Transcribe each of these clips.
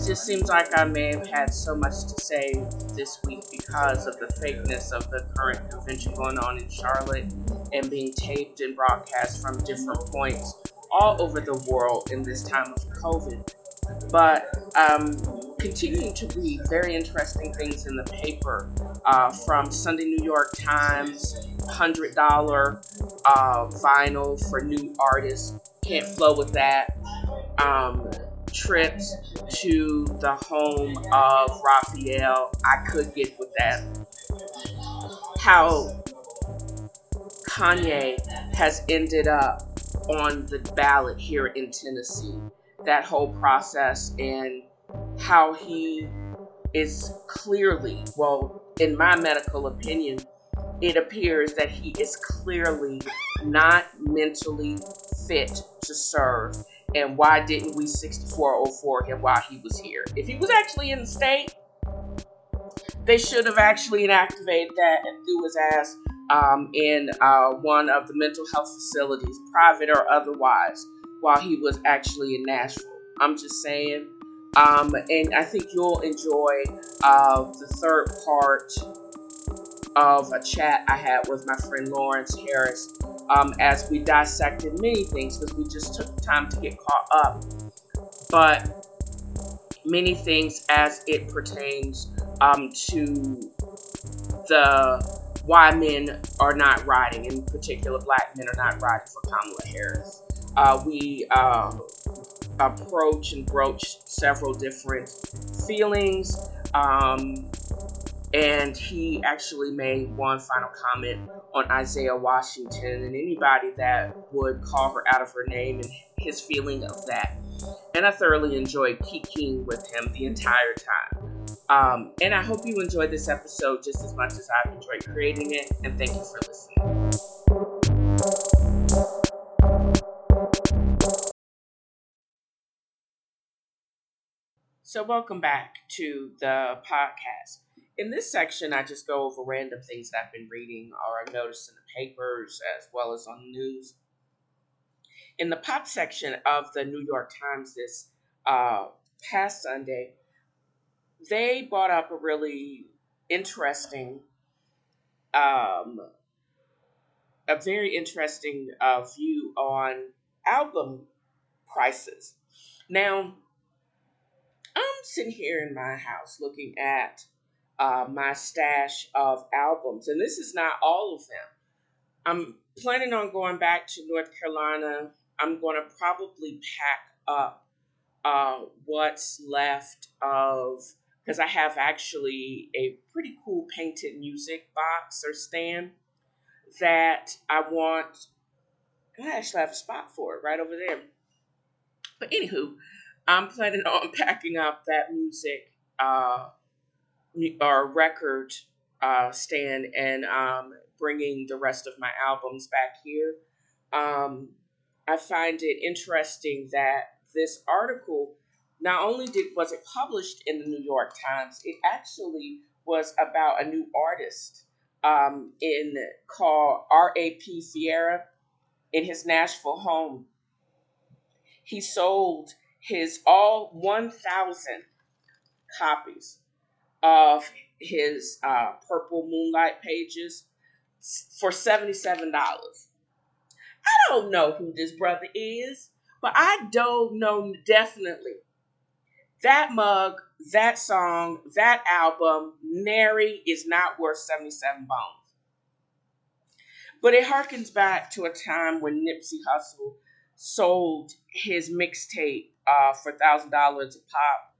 just seems like I may have had so much to say this week because of the fakeness of the current convention going on in Charlotte and being taped and broadcast from different points all over the world in this time of COVID. But continuing to read very interesting things in the paper from Sunday New York Times, $100 vinyl for new artists. Can't flow with that. Trips to the home of Raphael. I could get with that. How Kanye has ended up on the ballot here in Tennessee. That whole process and how he is clearly, well, in my medical opinion, it appears that he is clearly not mentally fit to serve. And why didn't we 6404 him while he was here? If he was actually in the state, they should have actually inactivated that and threw his ass in one of the mental health facilities, private or otherwise, while he was actually in Nashville. I'm just saying. And I think you'll enjoy the third part of a chat I had with my friend Lawrence Harris as we dissected many things because we just took time to get caught up. But many things as it pertains to the why men are not riding, in particular black men are not riding for Kamala Harris. We approach and broach several different feelings. And he actually made one final comment on Isaiah Washington and anybody that would call her out of her name and his feeling of that. And I thoroughly enjoyed kikiing with him the entire time. And I hope you enjoyed this episode just as much as I've enjoyed creating it. And thank you for listening. So welcome back to the podcast. In this section, I just go over random things that I've been reading or I've noticed in the papers as well as on the news. In the pop section of the New York Times this past Sunday, they brought up a really interesting, a very interesting view on album prices. Now, I'm sitting here in my house looking at my stash of albums, and this is not all of them. I'm planning on going back to North Carolina. I'm going to probably pack up what's left of, because I have actually a pretty cool painted music box or stand that I want. I actually have a spot for it right over there. But anywho, I'm planning on packing up that music or record stand and bringing the rest of my albums back here. I find it interesting that this article, not only was it published in the New York Times, it actually was about a new artist called R.A.P. Fiera in his Nashville home. He sold his all 1,000 copies of his Purple Moonlight pages for $77. I don't know who this brother is, but I don't know definitely. That mug, that song, that album, nary is not worth 77 bones. But it harkens back to a time when Nipsey Hussle sold his mixtape for $1,000 a pop.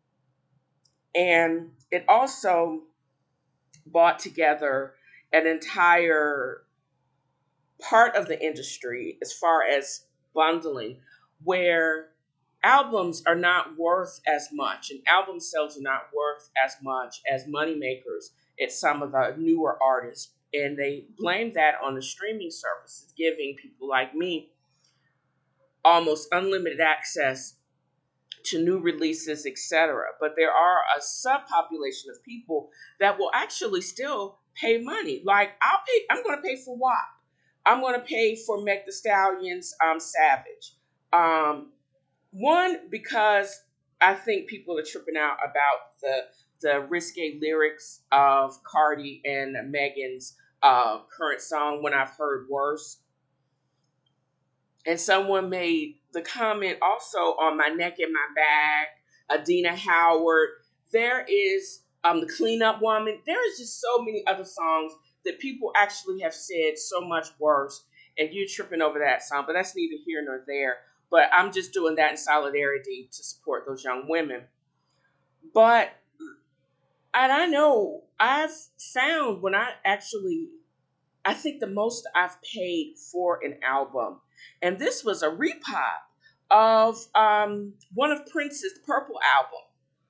And it also brought together an entire part of the industry as far as bundling, where albums are not worth as much and album sales are not worth as much as moneymakers at some of the newer artists. And they blame that on the streaming services, giving people like me almost unlimited access to new releases, etc. But there are a subpopulation of people that will actually still pay money. Like I'm going to pay for WAP. I'm going to pay for Meg Thee Stallion's Savage. One, because I think people are tripping out about the risque lyrics of Cardi and Megan's current song "When I've Heard Worse." And someone made the comment also on "My Neck and My Back," Adina Howard. There is the Cleanup Woman. There is just so many other songs that people actually have said so much worse, and you're tripping over that song. But that's neither here nor there. But I'm just doing that in solidarity to support those young women. But and I know I've found when I think the most I've paid for an album, and this was a repop of one of Prince's Purple album.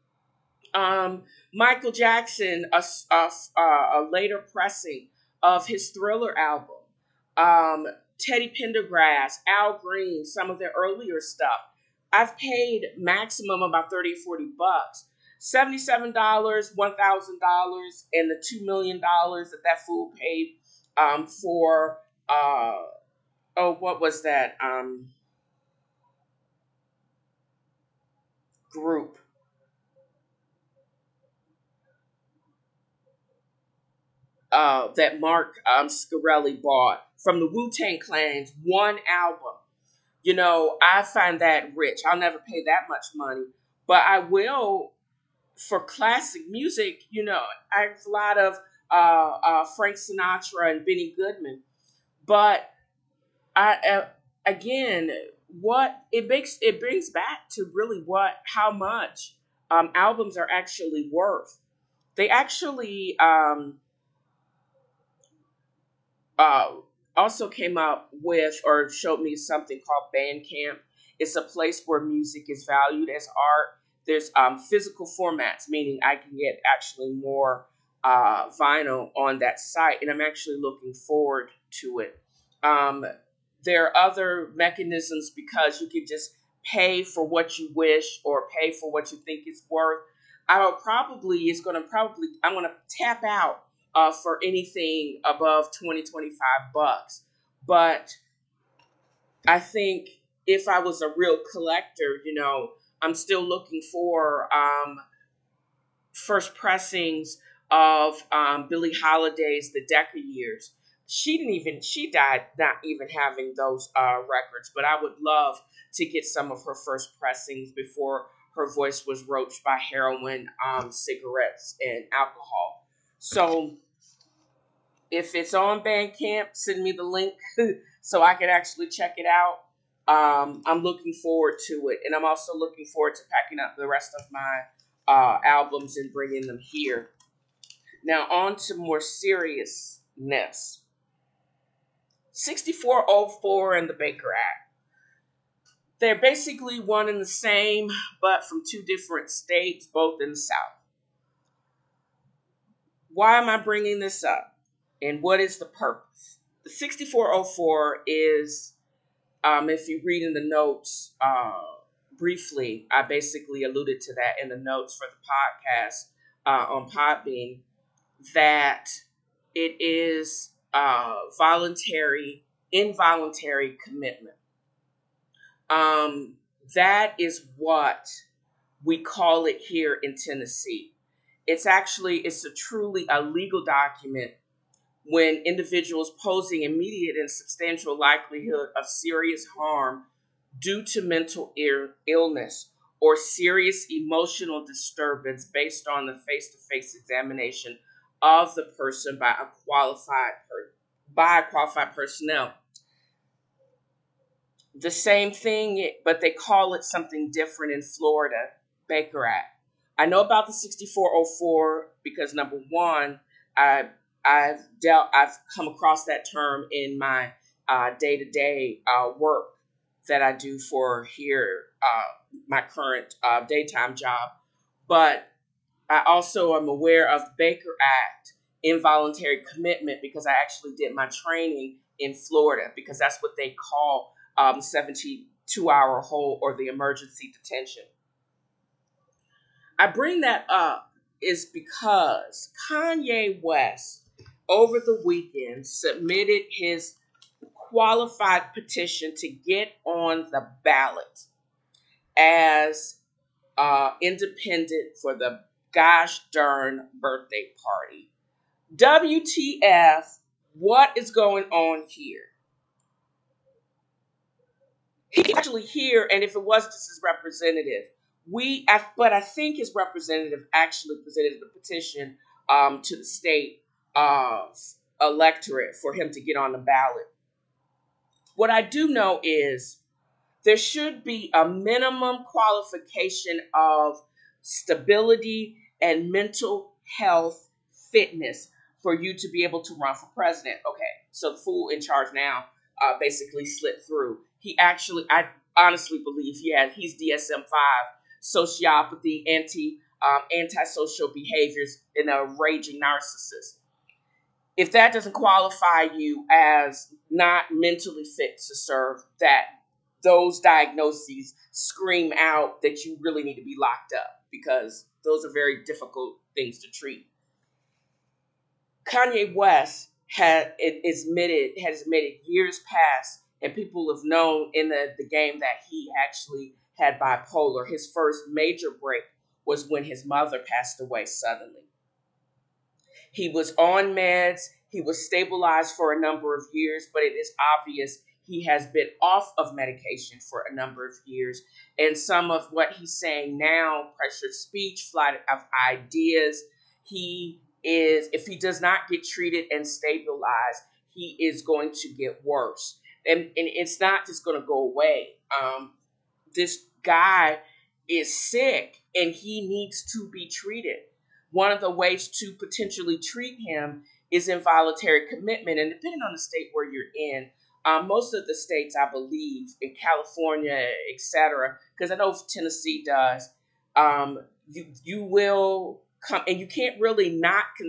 Michael Jackson, a later pressing of his Thriller album. Teddy Pendergrass, Al Green, some of their earlier stuff. I've paid maximum about 30 or 40 bucks. $77, $1,000, and the $2 million that fool paid for what was that group that Mark Scarelli bought from the Wu-Tang Clan's one album. I find that rich. I'll never pay that much money, but I will for classic music. I have a lot of Frank Sinatra and Benny Goodman, but again, what it brings back to really how much albums are actually worth. They actually uh, also came up with or showed me something called Bandcamp. It's a place where music is valued as art. There's physical formats, meaning I can get actually more vinyl on that site, and I'm actually looking forward to it. Um, there are other mechanisms because you could just pay for what you wish or pay for what you think it's worth. I'm going to tap out for anything above 20, 25 bucks. But I think if I was a real collector, I'm still looking for first pressings of Billie Holiday's The Decca Years. She died not even having those records, but I would love to get some of her first pressings before her voice was roached by heroin, cigarettes, and alcohol. So if it's on Bandcamp, send me the link so I can actually check it out. I'm looking forward to it, and I'm also looking forward to packing up the rest of my albums and bringing them here. Now, on to more seriousness. 6404 and the Baker Act. They're basically one and the same, but from two different states, both in the South. Why am I bringing this up? And what is the purpose? The 6404 is, if you read in the notes briefly, I basically alluded to that in the notes for the podcast on Podbean, that it is involuntary commitment. That is what we call it here in Tennessee. It's a truly a legal document when individuals posing immediate and substantial likelihood of serious harm due to mental illness or serious emotional disturbance based on the face-to-face examination of the person by qualified personnel. The same thing, but they call it something different in Florida, Baker Act. I know about the 6404 because number one, I've come across that term in my day-to-day work that I do for here, my current daytime job. But I also am aware of Baker Act, involuntary commitment, because I actually did my training in Florida because that's what they call 72-hour hold or the emergency detention. I bring that up is because Kanye West over the weekend submitted his qualified petition to get on the ballot as independent for the gosh darn birthday party. WTF, what is going on here? He's actually here, and if it was just his representative, but I think his representative actually presented the petition to the state electorate for him to get on the ballot. What I do know is there should be a minimum qualification of stability and mental health fitness for you to be able to run for president. Okay, so the fool in charge now basically slipped through. I honestly believe he's DSM-5, sociopathy, antisocial behaviors, and a raging narcissist. If that doesn't qualify you as not mentally fit to serve, those diagnoses scream out that you really need to be locked up, because those are very difficult things to treat. Kanye West has admitted years past, and people have known in the game, that he actually had bipolar. His first major break was when his mother passed away suddenly. He was on meds. He was stabilized for a number of years, but it is obvious he has been off of medication for a number of years. And some of what he's saying now, pressured speech, flight of ideas, if he does not get treated and stabilized, he is going to get worse. And it's not just going to go away. This guy is sick and he needs to be treated. One of the ways to potentially treat him is involuntary commitment. And depending on the state where you're in, most of the states, I believe, in California, etc., because I know Tennessee does, you will come, and you can't really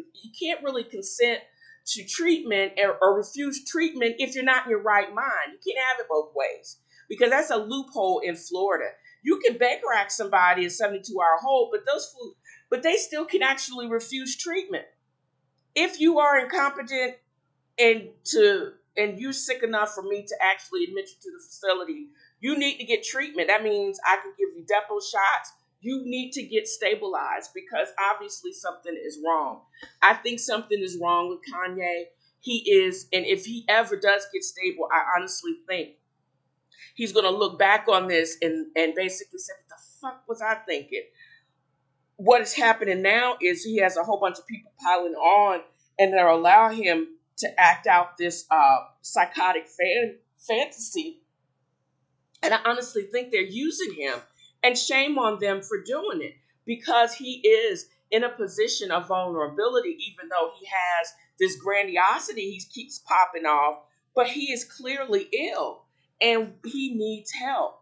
consent to treatment or refuse treatment if you're not in your right mind. You can't have it both ways, because that's a loophole in Florida. You can bank somebody a 72-hour hold, but they still can actually refuse treatment. If you are incompetent and you're sick enough for me to actually admit you to the facility, you need to get treatment. That means I can give you depot shots. You need to get stabilized, because obviously something is wrong. I think something is wrong with Kanye. And if he ever does get stable, I honestly think he's going to look back on this and basically say, what the fuck was I thinking? What is happening now is he has a whole bunch of people piling on, and they'll allow him to act out this psychotic fantasy. And I honestly think they're using him, and shame on them for doing it, because he is in a position of vulnerability, even though he has this grandiosity he keeps popping off, but he is clearly ill and he needs help.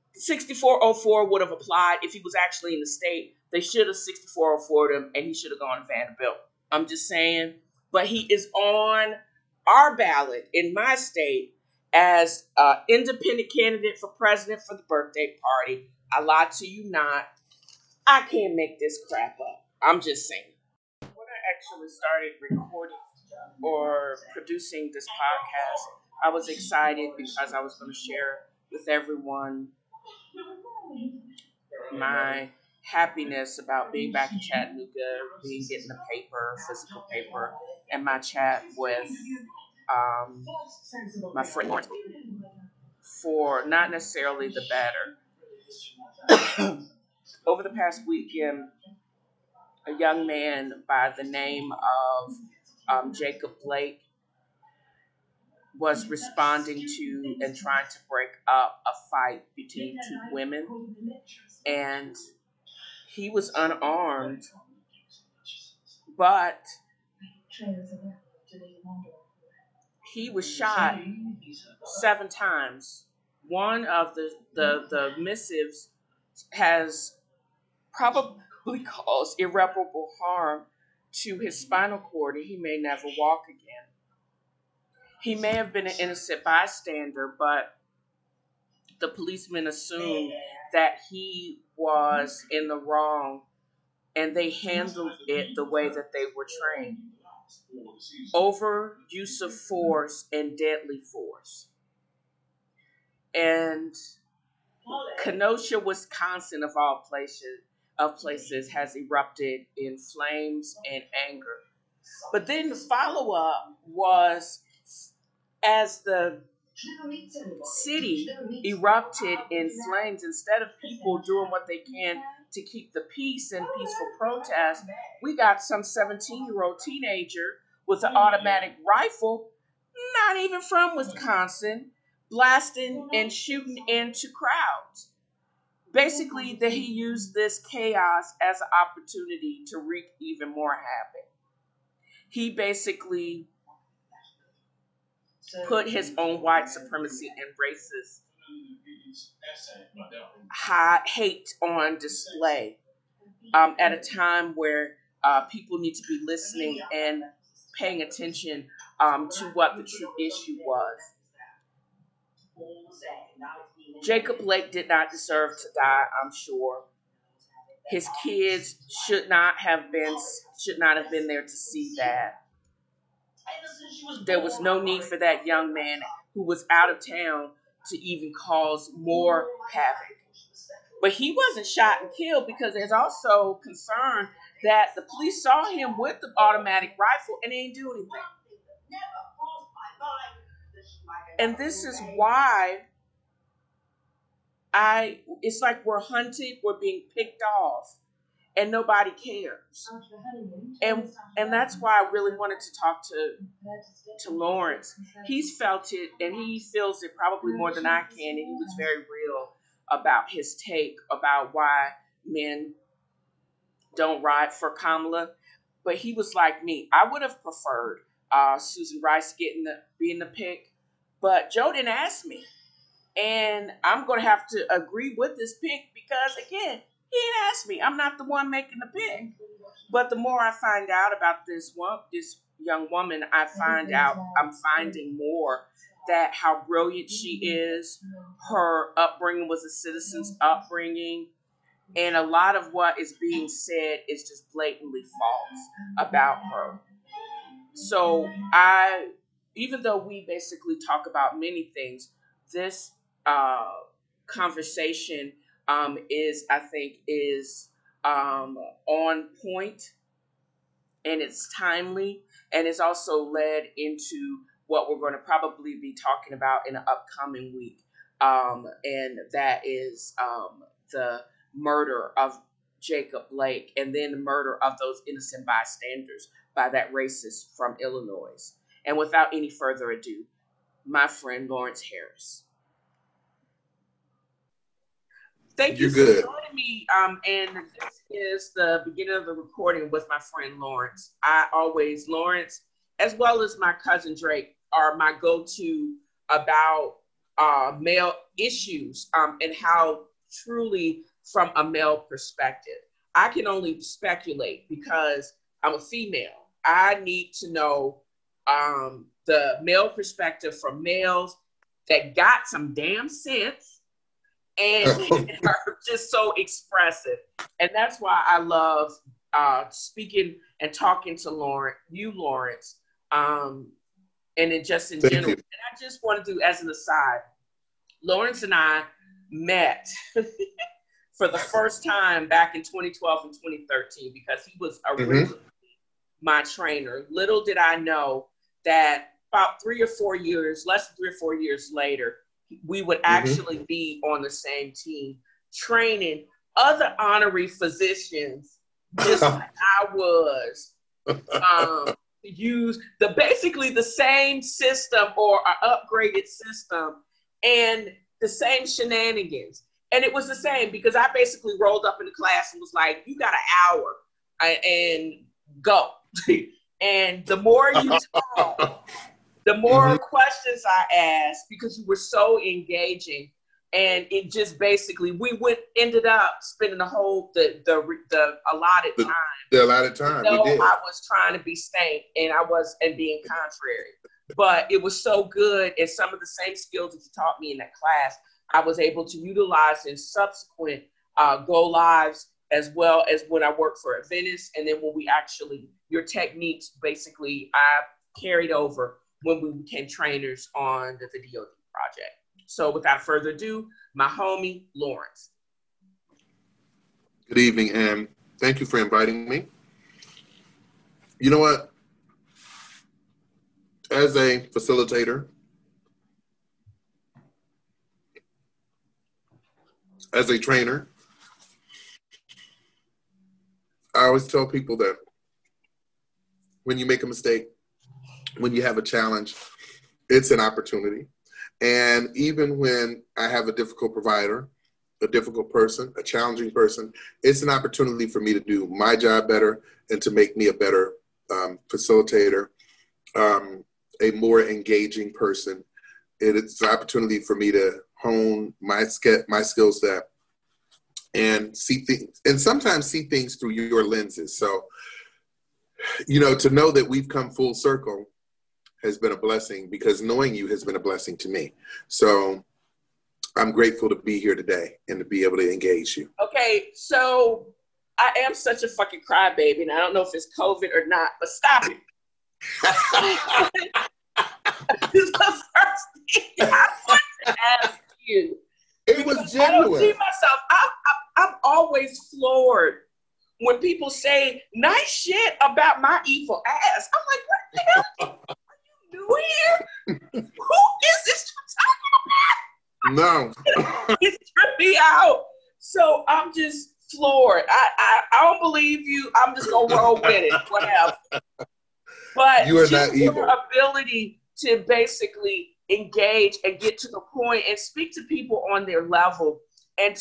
6404 would have applied if he was actually in the state. They should have 6404'd him, and he should have gone to Vanderbilt. I'm just saying. But he is on our ballot in my state as an independent candidate for president for the birthday party. I lied to you not. I can't make this crap up. I'm just saying. When I actually started recording or producing this podcast, I was excited because I was going to share with everyone my happiness about being back in Chattanooga, getting the paper, physical paper, and my chat with my friend, for not necessarily the better. Over the past weekend, a young man by the name of Jacob Blake was responding to and trying to break up a fight between two women, and he was unarmed, but he was shot 7 times. One of the missives has probably caused irreparable harm to his spinal cord, and he may never walk again. He may have been an innocent bystander, but the policemen assumed that he was in the wrong, and they handled it the way that they were trained. Over use of force and deadly force. And Kenosha, Wisconsin, of places, has erupted in flames and anger. But then the follow up was, as the city erupted in flames, instead of people doing what they can to keep the peace and peaceful protest, we got some 17-year-old teenager with an automatic rifle, not even from Wisconsin, blasting and shooting into crowds. Basically, that he used this chaos as an opportunity to wreak even more havoc. He basically put his own white supremacy and racist hate on display at a time where people need to be listening and paying attention to what the true issue was. Jacob Blake did not deserve to die, I'm sure. His kids should not have been there to see that. There was no need for that young man who was out of town to even cause more havoc. But he wasn't shot and killed because there's also concern that the police saw him with the automatic rifle and they didn't do anything. And this is why it's like we're hunted, we're being picked off, and nobody cares. And that's why I really wanted to talk to Lawrence. He's felt it, and he feels it probably more than I can, and he was very real about his take about why men don't ride for Kamala. But he was like me. I would have preferred Susan Rice being the pick, but Joe didn't ask me. And I'm going to have to agree with this pick because, again, he didn't ask me. I'm not the one making the pick. But the more I find out about this young woman, I'm finding more that how brilliant she is. Her upbringing was a citizen's upbringing. And a lot of what is being said is just blatantly false about her. So even though we basically talk about many things, this conversation is on point, and it's timely, and it's also led into what we're going to probably be talking about in an upcoming week, and that is the murder of Jacob Blake, and then the murder of those innocent bystanders by that racist from Illinois. And without any further ado, my friend Lawrence Harris. Thank you for joining me. And this is the beginning of the recording with my friend Lawrence. Lawrence, as well as my cousin Drake, are my go-to about male issues and how truly from a male perspective. I can only speculate because I'm a female. I need to know the male perspective from males that got some damn sense and are just so expressive. And that's why I love speaking and talking to Lawrence, and then just in general. And I just want to do, as an aside, Lawrence and I met for the first time back in 2012 and 2013 because he was originally my trainer. Little did I know that about 3 or 4 years, less than 3 or 4 years later, we would actually be on the same team, training other honorary physicians, just like I was, use basically the same system or an upgraded system and the same shenanigans. And it was the same because I basically rolled up in the class and was like, you got an hour and go. And the more you talk, the more questions I asked because you were so engaging. And it just basically, ended up spending the whole, the allotted time. The allotted time, we did. I was trying to be stank and being contrary. But it was so good, and some of the same skills that you taught me in that class, I was able to utilize in subsequent go lives, as well as when I worked for Adventist, and then when your techniques basically I carried over when we became trainers on the DoD project. So without further ado, my homie, Lawrence. Good evening, and thank you for inviting me. You know what? As a facilitator, as a trainer, I always tell people that when you make a mistake, when you have a challenge, it's an opportunity. And even when I have a difficult provider, a difficult person, a challenging person, it's an opportunity for me to do my job better and to make me a better facilitator, a more engaging person. It's an opportunity for me to hone my skill set and see things, and sometimes see things through your lenses. So, to know that we've come full circle has been a blessing, because knowing you has been a blessing to me. So I'm grateful to be here today and to be able to engage you. Okay, so I am such a fucking crybaby, and I don't know if it's COVID or not, but stop it. This is the first thing I want to ask you. It was genuine. I don't see myself. I'm always floored when people say nice shit about my evil ass. I'm like, what the hell are you doing here? Who is this you're talking about? No. It's tripping me out. So I'm just floored. I don't believe you. I'm just gonna roll with it. Whatever. But you are not evil. Your ability to basically engage and get to the point and speak to people on their level, and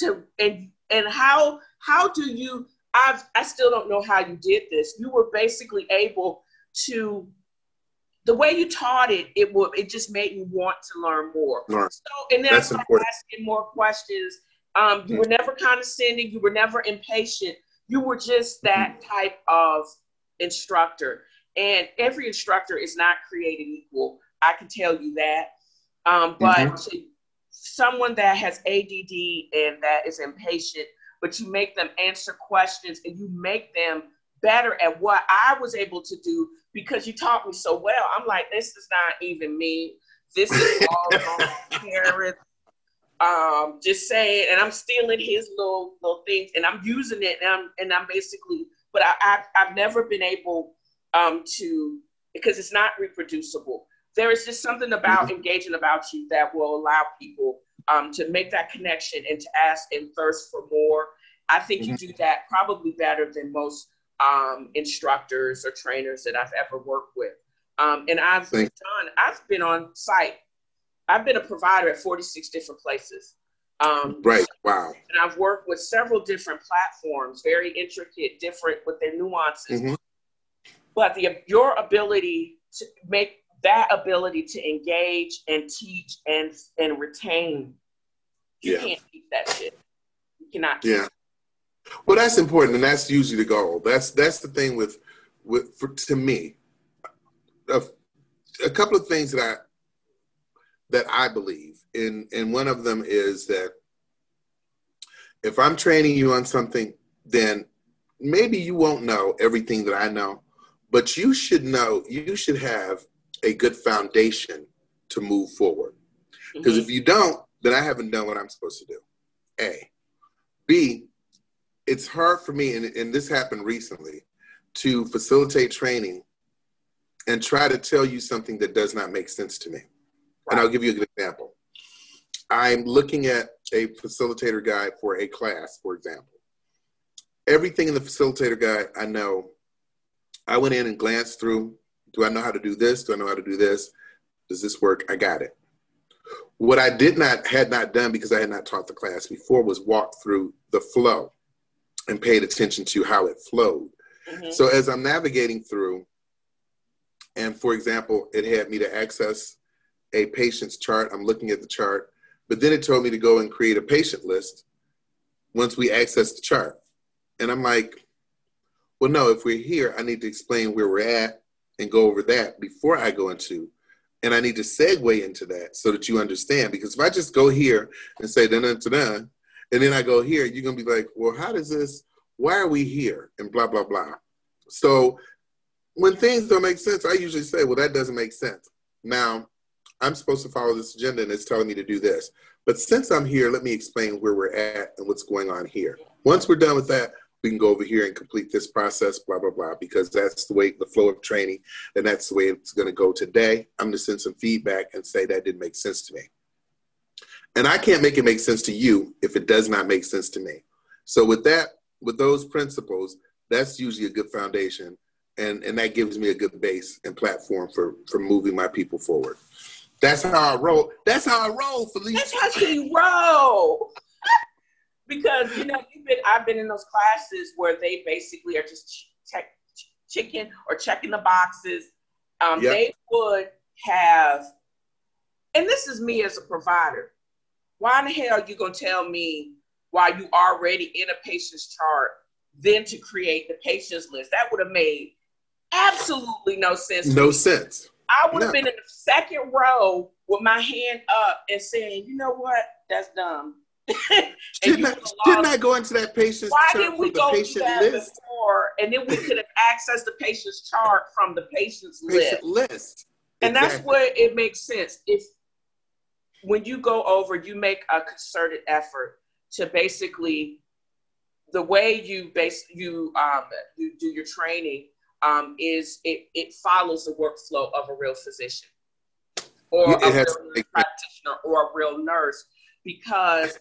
how do you? I still don't know how you did this. You were basically able to, the way you taught it, it just made me want to learn more. Right. So, and then That's I started important. asking more questions. You were never condescending. You were never impatient. You were just that type of instructor. And every instructor is not created equal. I can tell you that. But to someone that has ADD and that is impatient, but you make them answer questions and you make them better at what I was able to do because you taught me so well. I'm like, this is not even me. This is all parents. Just saying, and I'm stealing his little things, and I'm using it, and I'm basically. But I've never been able to, because it's not reproducible. There is just something about engaging about you that will allow people to make that connection and to ask and thirst for more. I think you do that probably better than most instructors or trainers that I've ever worked with. And I've been on site. I've been a provider at 46 different places. Right. Wow. And I've worked with several different platforms, very intricate, different with their nuances. But your ability to make that ability to engage and teach and retain, you can't teach that shit. You cannot teach. Yeah. Well, that's important, and that's usually the goal. That's the thing with to me. A couple of things that I believe in, and one of them is that if I'm training you on something, then maybe you won't know everything that I know, but you should know, you should have a good foundation to move forward. Because if you don't, then I haven't done what I'm supposed to do. A. B, it's hard for me, and this happened recently, to facilitate training and try to tell you something that does not make sense to me. And I'll give you a good example. I'm looking at a facilitator guide for a class, for example. Everything in the facilitator guide, I know. I went in and glanced through. Do I know how to do this? Do I know how to do this? Does this work? I got it. What I had not done, because I had not taught the class before, was walk through the flow and paid attention to how it flowed. So as I'm navigating through, and for example, it had me to access a patient's chart. I'm looking at the chart, but then it told me to go and create a patient list once we access the chart. And I'm like, well, no, if we're here, I need to explain where we're at and go over that before I go into, and I need to segue into that so that you understand. Because if I just go here and say, dun-dun-dun-dun, and then I go here, you're going to be like, well, how does this, why are we here? And blah, blah, blah. So when things don't make sense, I usually say, well, that doesn't make sense. Now, I'm supposed to follow this agenda and it's telling me to do this. But since I'm here, let me explain where we're at and what's going on here. Once we're done with that, we can go over here and complete this process, blah, blah, blah, because that's the way, the flow of training, and that's the way it's going to go today. I'm going to send some feedback and say that didn't make sense to me. And I can't make it make sense to you if it does not make sense to me. So with that, with those principles, that's usually a good foundation. And that gives me a good base and platform for moving my people forward. That's how I roll. That's how I roll, Felicia. That's how she roll. Because, you know, I've been in those classes where they basically are just checking the boxes. Yep. They would have, and this is me as a provider, why in the hell are you going to tell me while you already in a patient's chart, then to create the patient's list? That would have made absolutely no sense. No sense. I would have been in the second row with my hand up and saying, you know what, that's dumb. Didn't I go into that patient's Why chart didn't we from the go patient that list before, and then we could have accessed the patient's chart from the patient's list. And exactly. That's where it makes sense. If when you go over, you make a concerted effort to basically, the way you do your training is it follows the workflow of a real physician or a real practitioner or a real nurse, because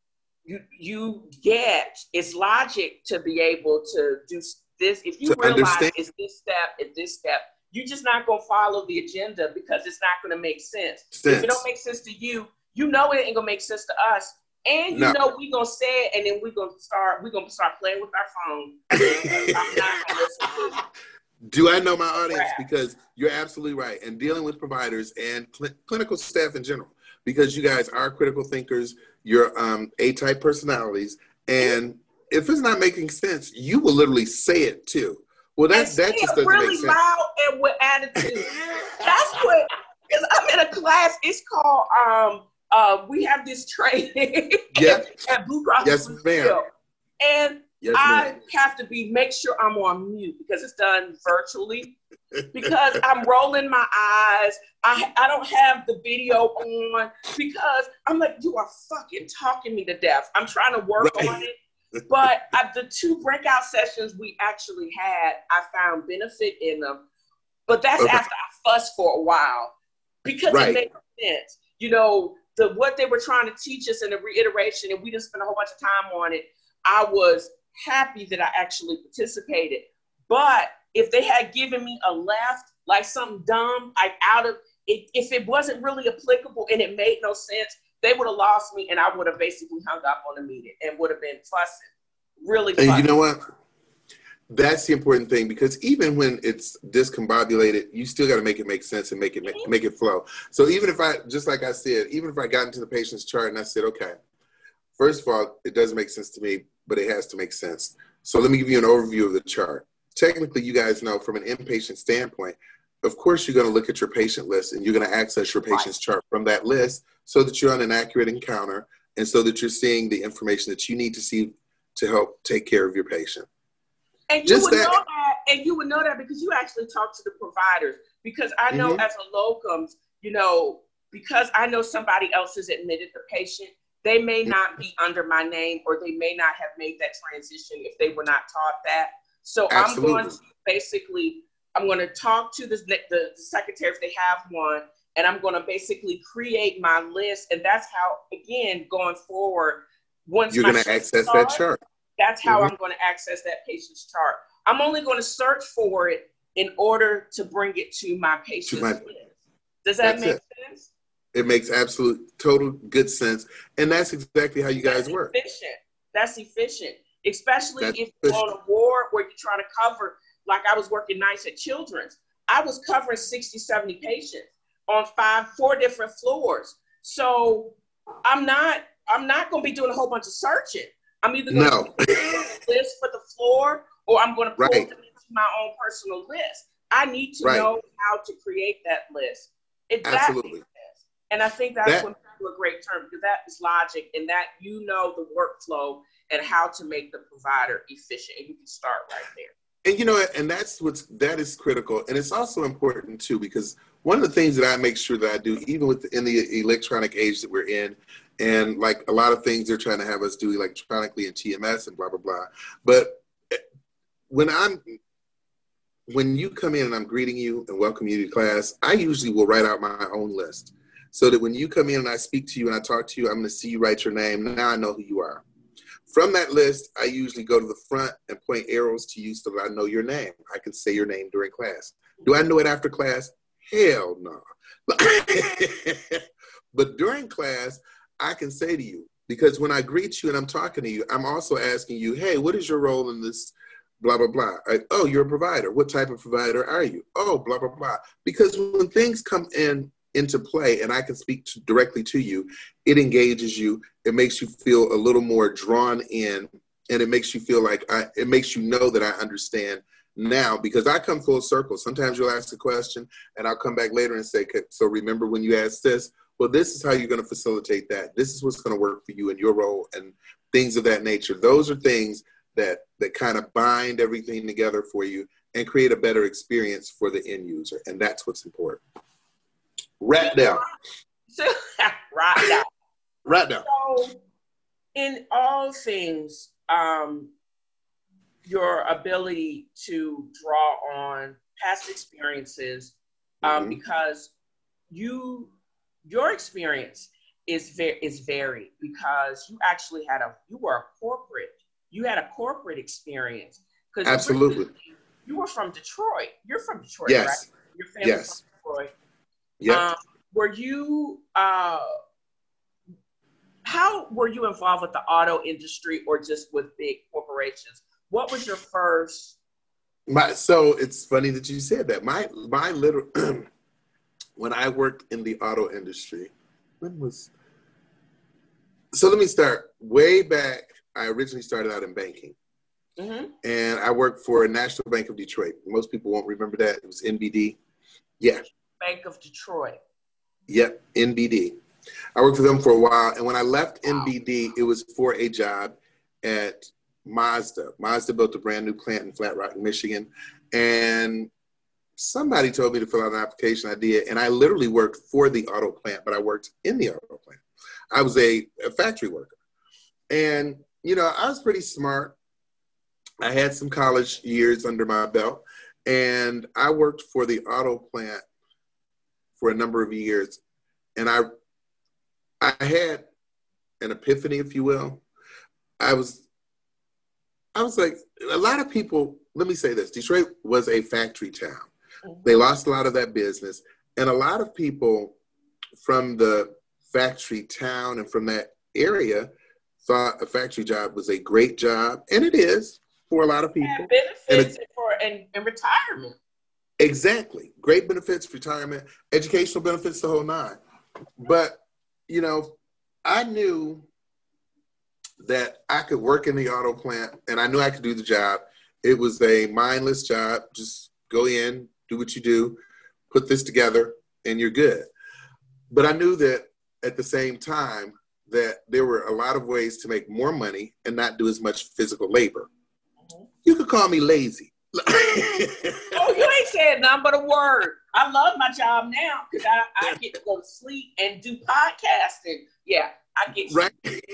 you get, it's logic to be able to do this. If you realize it's this step, you're just not going to follow the agenda because it's not going to make sense. If it don't make sense to you, you know it ain't going to make sense to us. And you know we're going to say it, and then we're going to start playing with our phone. I'm not going to listen to it. Do I know my audience? Because you're absolutely right. And dealing with providers and clinical staff in general, because you guys are critical thinkers, you're A-type personalities, and if it's not making sense, you will literally say it too. Well, that just doesn't really make sense. Loud and with attitude. That's what. Because I'm in a class. It's called we have this training at Blue Cross. Yes, ma'am. And I have to make sure I'm on mute because it's done virtually. Because I'm rolling my eyes. I don't have the video on because I'm like, you are fucking talking me to death. I'm trying to work on it. But the 2 breakout sessions we actually had, I found benefit in them. But that's after I fussed for a while because it made sense. You know, what they were trying to teach us in the reiteration, and we just spent a whole bunch of time on it. I was happy that I actually participated. But if they had given me a left, like something dumb, like out of it, if it wasn't really applicable and it made no sense, they would have lost me and I would have basically hung up on the meeting and would have been fussing, really fussing. And you know what? That's the important thing, because even when it's discombobulated, you still got to make it make sense and make it flow. So even if just like I said, even if I got into the patient's chart and I said, okay, first of all, it doesn't make sense to me, but it has to make sense. So let me give you an overview of the chart. Technically, you guys know from an inpatient standpoint, of course, you're going to look at your patient list and you're going to access your patient's chart from that list so that you're on an accurate encounter and so that you're seeing the information that you need to see to help take care of your patient. And you would know that because you actually talk to the providers. Because I know as a locums, you know, because I know somebody else has admitted the patient, they may not be under my name or they may not have made that transition if they were not taught that. So Absolutely. I'm going to talk to the secretary if they have one, and I'm going to basically create my list. And that's how, again, going forward, once you're going to access that chart. That's how I'm going to access that patient's chart. I'm only going to search for it in order to bring it to my patient's list. Does that make sense? It makes absolute, total good sense. And that's exactly how you guys work. That's efficient. Especially if you're on a ward where you're trying to cover, like I was working nights at Children's. I was covering 60, 70 patients on 4 different floors. So I'm not going to be doing a whole bunch of searching. I'm either going to do a list for the floor or I'm going to pull them into my own personal list. I need to know how to create that list. Absolutely. And I think that's when people are a great term, because that is logic and that you know the workflow and how to make the provider efficient. And you can start right there. And you know, and that is critical, and it's also important too, because one of the things that I make sure that I do, even in the electronic age that we're in, and like a lot of things they're trying to have us do electronically in TMS and blah blah blah. But when you come in and I'm greeting you and welcome you to class, I usually will write out my own list, so that when you come in and I speak to you and I talk to you, I'm going to see you write your name. Now I know who you are. From that list, I usually go to the front and point arrows to you so that I know your name. I can say your name during class. Do I know it after class? Hell no. But during class, I can say to you, because when I greet you and I'm talking to you, I'm also asking you, hey, what is your role in this blah, blah, blah? Oh, you're a provider. What type of provider are you? Oh, blah, blah, blah. Because when things come into play and I can speak directly to you, it engages you. It makes you feel a little more drawn in, and it makes you feel like it makes you know that I understand now, because I come full circle. Sometimes you'll ask a question and I'll come back later and say, so remember when you asked this? Well, this is how you're going to facilitate that. This is what's going to work for you in your role, and things of that nature. Those are things that kind of bind everything together for you and create a better experience for the end user. And that's what's important. Right now. Right now. So, in all things, your ability to draw on past experiences, because your experience is varied, because you actually had you had a corporate experience. Absolutely. You were from Detroit. You're from Detroit, yes. Right? Your family's from Detroit. Yeah. Were you, how were you involved with the auto industry or just with big corporations? What was your first? So it's funny that you said that. My little, when I worked in the auto industry, so let me start way back. I originally started out in banking. Mm-hmm. And I worked for National Bank of Detroit. Most people won't remember that. It was NBD. Yeah. Bank of Detroit. Yep, NBD. I worked for them for a while. And when I left NBD, it was for a job at Mazda. Mazda built a brand new plant in Flat Rock, Michigan. And somebody told me to fill out an application. I did. And I literally worked for the auto plant, but I worked in the auto plant. I was a factory worker. And, you know, I was pretty smart. I had some college years under my belt. And I worked for the auto plant for a number of years. And I had an epiphany, if you will. I was like, a lot of people, let me say this, Detroit was a factory town. They lost a lot of that business. And a lot of people from the factory town and from that area thought a factory job was a great job. And it is for a lot of people. And benefits and retirement. Exactly. Great benefits, retirement, educational benefits, the whole nine. But, you know, I knew that I could work in the auto plant and I knew I could do the job. It was a mindless job. Just go in, do what you do, put this together, and you're good. But I knew that at the same time that there were a lot of ways to make more money and not do as much physical labor. Mm-hmm. You could call me lazy. Oh, you ain't said nothing but a word. I love my job now because I get to go to sleep and do podcasting. Yeah, I get right.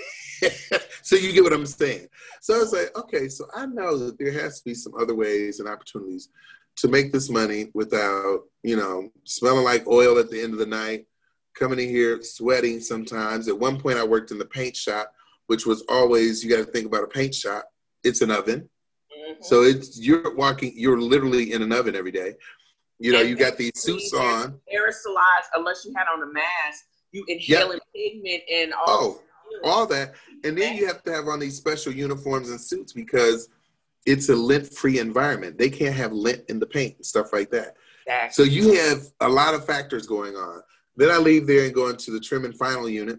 So you get what I'm saying. So I was like, okay, so I know that there has to be some other ways and opportunities to make this money without, you know, smelling like oil at the end of the night, coming in here sweating sometimes. At one point I worked in the paint shop, which was always, you got to think about a paint shop. It's an oven. Mm-hmm. So you're literally in an oven every day. You know, you got these suits on. Aerosolized, unless you had on a mask, you inhaling pigment and all that. And then you have to have on these special uniforms and suits because it's a lint-free environment. They can't have lint in the paint and stuff like that. Exactly. So you have a lot of factors going on. Then I leave there and go into the trim and final unit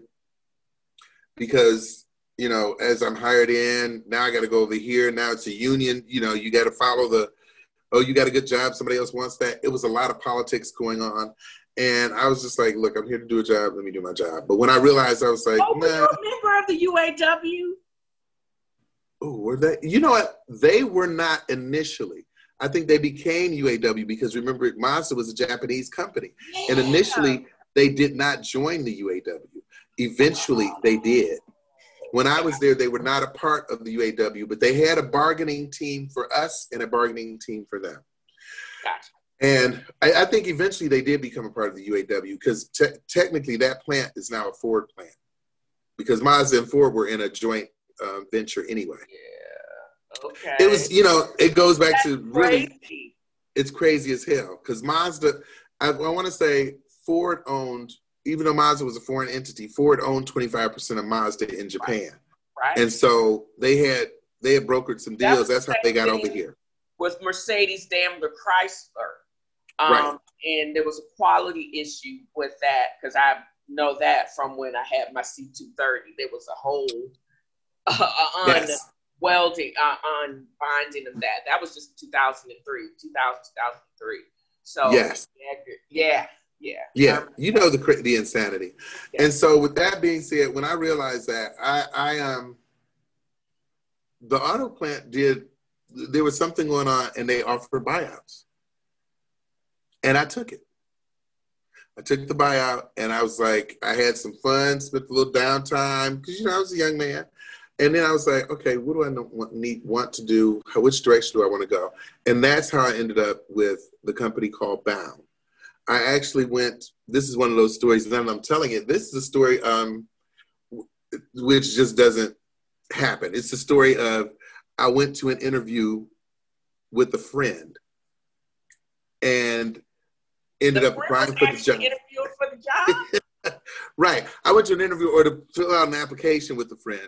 because, you know, as I'm hired in, now I got to go over here. Now it's a union. You know, you got to follow you got a good job. Somebody else wants that. It was a lot of politics going on. And I was just like, look, I'm here to do a job. Let me do my job. But when I realized, I was like, were you a member of the UAW? Oh, were they? You know what? They were not initially. I think they became UAW because remember, Mazda was a Japanese company. Yeah. And initially, they did not join the UAW. Eventually, they did. When I was there, they were not a part of the UAW, but they had a bargaining team for us and a bargaining team for them. Gotcha. And I think eventually they did become a part of the UAW because technically that plant is now a Ford plant because Mazda and Ford were in a joint venture anyway. Yeah. Okay. It was, it goes back That's to crazy. really, it's crazy as hell because Mazda, I want to say Ford owned, even though Mazda was a foreign entity, Ford owned 25% of Mazda in Japan. Right. And so they had brokered some deals. That's how they got over here. With Mercedes Daimler Chrysler. Right. And there was a quality issue with that because I know that from when I had my C230. There was a whole welding, unbinding of that. That was just 2003. So yes. Yeah. You know the insanity. Yeah. And so with that being said, when I realized that, the auto plant there was something going on and they offered buyouts. And I took it. I took the buyout and I was like, I had some fun, spent a little downtime because, I was a young man. And then I was like, okay, what do I want to do? Which direction do I want to go? And that's how I ended up with the company called Bound. I actually this is one of those stories, and I'm telling it, this is a story which just doesn't happen. It's the story of I went to an interview with a friend and ended up applying for the job. Interviewed for the job? Right. I went to an interview or to fill out an application with a friend,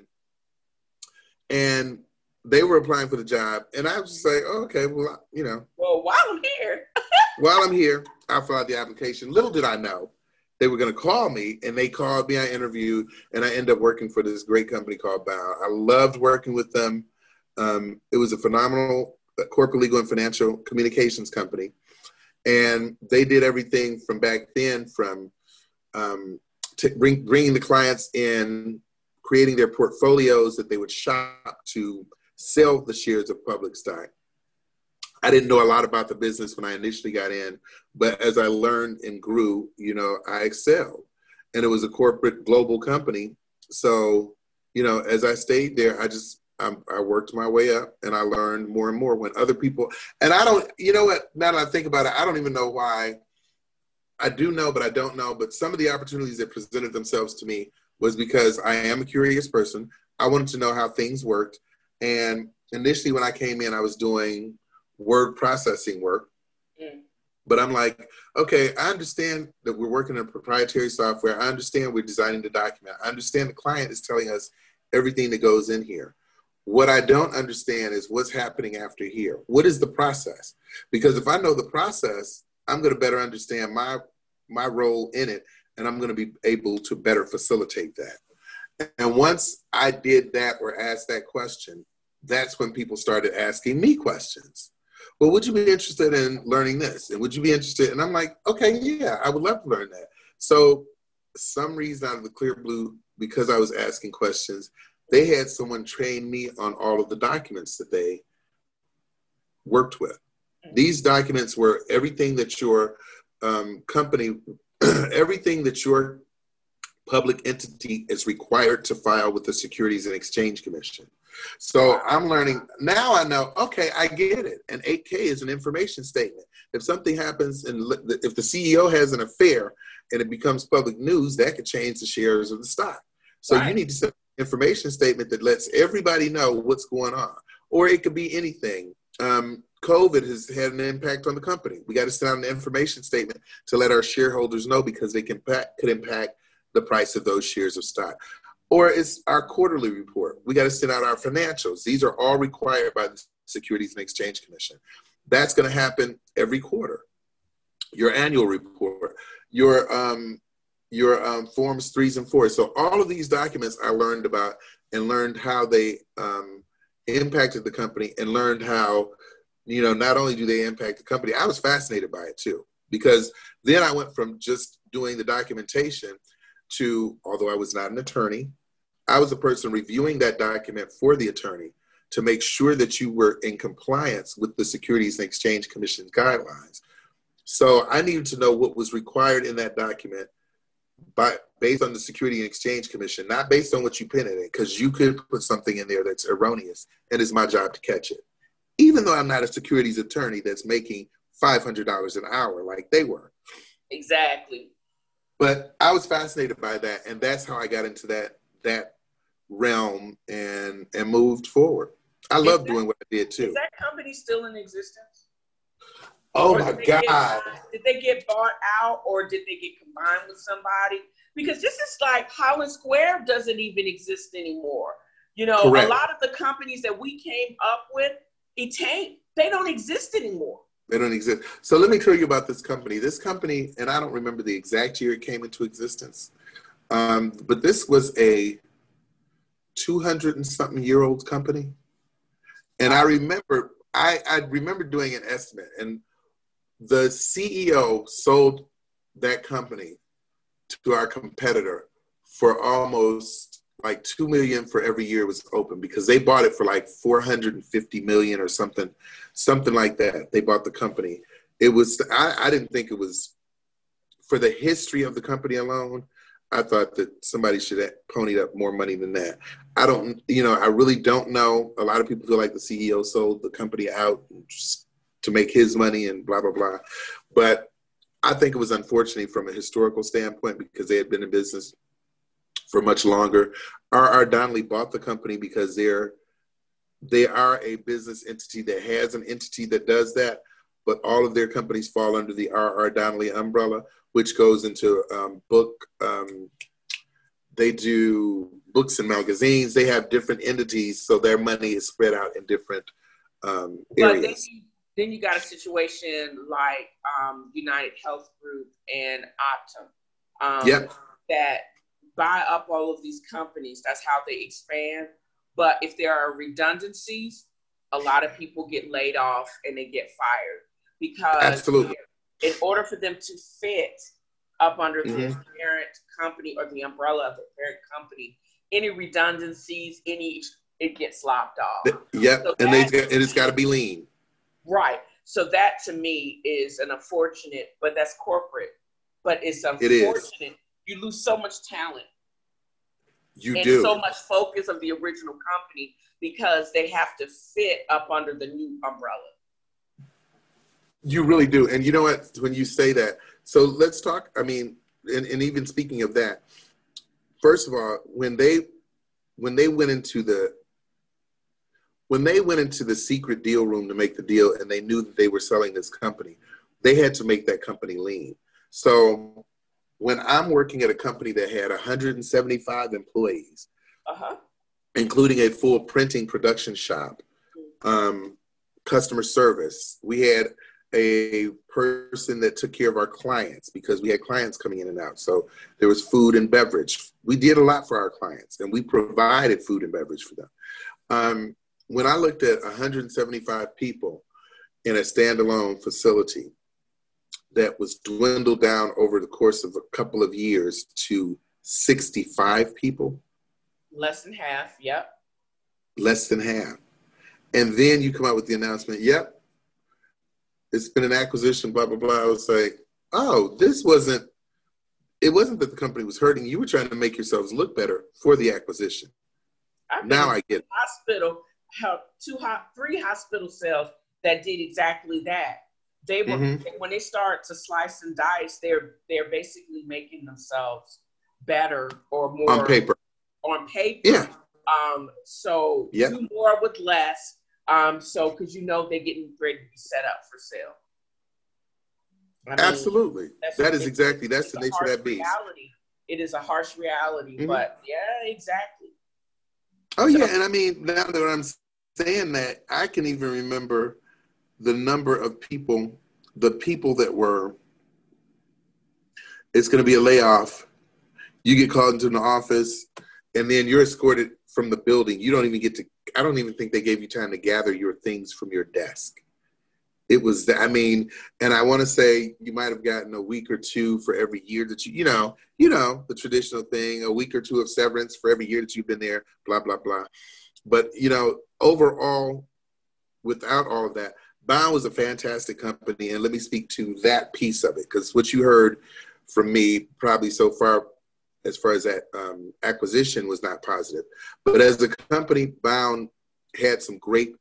and they were applying for the job, and I was just like, oh, okay, well, Well, while I'm here, I'll fill out the application. Little did I know they were going to call me, and they called me. I interviewed, and I ended up working for this great company called Bound. I loved working with them. It was a phenomenal corporate legal and financial communications company. And they did everything from back then from bringing the clients in, creating their portfolios that they would shop to sell the shares of public stock. I didn't know a lot about the business when I initially got in, but as I learned and grew, I excelled. And it was a corporate global company. So, as I stayed there, I worked my way up and I learned more and more when other people, and I don't, now that I think about it, I don't even know why. I do know, but I don't know. But some of the opportunities that presented themselves to me was because I am a curious person. I wanted to know how things worked. And initially when I came in, I was doing word processing work. But I'm like, okay, I understand that we're working in proprietary software. I understand we're designing the document. I understand the client is telling us everything that goes in here. What I don't understand is what's happening after here. What is the process? Because if I know the process, I'm going to better understand my role in it, and I'm going to be able to better facilitate that. And once I did that or asked that question, that's when people started asking me questions. Well, would you be interested in learning this? And would you be interested? And I'm like, okay, yeah, I would love to learn that. So some reason out of the clear blue, because I was asking questions, they had someone train me on all of the documents that they worked with. These documents were everything that your company, everything that your public entity is required to file with the Securities and Exchange Commission. So I'm learning, now I know, okay, I get it. An 8K is an information statement. If something happens and if the CEO has an affair and it becomes public news, that could change the shares of the stock. So you need to send an information statement that lets everybody know what's going on. Or it could be anything. COVID has had an impact on the company. We got to send out an information statement to let our shareholders know because they could impact the price of those shares of stock. Or it's our quarterly report. We got to send out our financials. These are all required by the Securities and Exchange Commission. That's going to happen every quarter. Your annual report, your forms 3s and 4s. So all of these documents I learned about and learned how they impacted the company and learned how, not only do they impact the company, I was fascinated by it too, because then I went from just doing the documentation to, although I was not an attorney, I was the person reviewing that document for the attorney to make sure that you were in compliance with the Securities and Exchange Commission guidelines. So I needed to know what was required in that document based on the Security and Exchange Commission, not based on what you pin it in, because you could put something in there that's erroneous, and it's my job to catch it. Even though I'm not a securities attorney that's making $500 an hour like they were. Exactly. But I was fascinated by that, and that's how I got into that realm and moved forward. I love doing what I did too. Is that company still in existence? Oh my God. Did they get bought out, or did they get combined with somebody? Because this is like Holland Square doesn't even exist anymore. You know, Correct. A lot of the companies that we came up with, they don't exist anymore. They don't exist. So let me tell you about this company. This company, and I don't remember the exact year it came into existence, but this was a 200-and-something-year-old company. And I remember doing an estimate, and the CEO sold that company to our competitor for almost like $2 million for every year it was open, because they bought it for like $450 million or something like that. They bought the company. It was, I didn't think it was, for the history of the company alone, I thought that somebody should have ponied up more money than that. I really don't know. A lot of people feel like the CEO sold the company out just to make his money and blah, blah, blah. But I think it was unfortunate from a historical standpoint, because they had been in business for much longer. R.R. Donnelley bought the company because they are a business entity that has an entity that does that, but all of their companies fall under the R.R. Donnelley umbrella, which goes into they do books and magazines. They have different entities, so their money is spread out in different areas. Then you got a situation like United Health Group and Optum that buy up all of these companies. That's how they expand. But if there are redundancies, a lot of people get laid off and they get fired, because Absolutely. In order for them to fit up under the parent company or the umbrella of the parent company, any redundancies, it gets lopped off. Yep, so it's got to be lean. Right. So that to me is an unfortunate, but that's corporate. But it's unfortunate. It is. You lose so much talent. You do. So much focus of the original company, because they have to fit up under the new umbrella. You really do. And you know what, when you say that, so let's talk, I mean, and even speaking of that, first of all, when they went into the secret deal room to make the deal, and they knew that they were selling this company, they had to make that company lean. So when I'm working at a company that had 175 employees, including a full printing production shop, customer service, we had a person that took care of our clients, because we had clients coming in and out. So there was food and beverage. We did a lot for our clients, and we provided food and beverage for them. When I looked at 175 people in a standalone facility that was dwindled down over the course of a couple of years to 65 people. Less than half, yep. Less than half. And then you come out with the announcement, yep, it's been an acquisition, blah, blah, blah. I was like, oh, it wasn't that the company was hurting. You were trying to make yourselves look better for the acquisition. Now I get it. Three hospital sales that did exactly that. They were when they start to slice and dice, they're basically making themselves better or more on paper. Yeah. So do more with less. So because they're getting ready to be set up for sale. Absolutely. That's the nature of that beast. Reality. It is a harsh reality, but yeah, exactly. Oh yeah, and I mean, now that I'm saying that, I can even remember the number of people, the people that were, it's going to be a layoff. You get called into the office, and then you're escorted from the building. You don't even get to, I don't even think they gave you time to gather your things from your desk. It was, I mean, and I want to say you might have gotten a week or two for every year that you know, the traditional thing, a week or two of severance for every year that you've been there, blah, blah, blah. But, you know, overall, without all of that, Bound was a fantastic company. And let me speak to that piece of it, because what you heard from me probably so far, as far as that acquisition, was not positive. But as a company, Bound had some great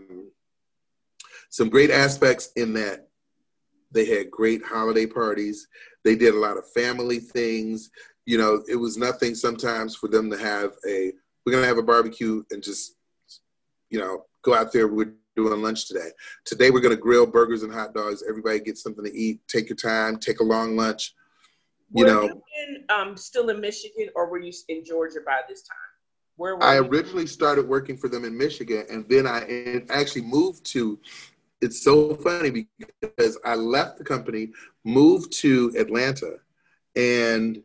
aspects in that they had great holiday parties. They did a lot of family things. You know, it was nothing sometimes for them to have we're going to have a barbecue and just, you know, go out there. We're doing lunch today. Today, we're going to grill burgers and hot dogs. Everybody gets something to eat. Take your time. Take a long lunch. Were you still in Michigan, or were you in Georgia by this time? Where were I you? originally started working for them in Michigan, and then I actually moved to, it's so funny because I left the company, moved to Atlanta, and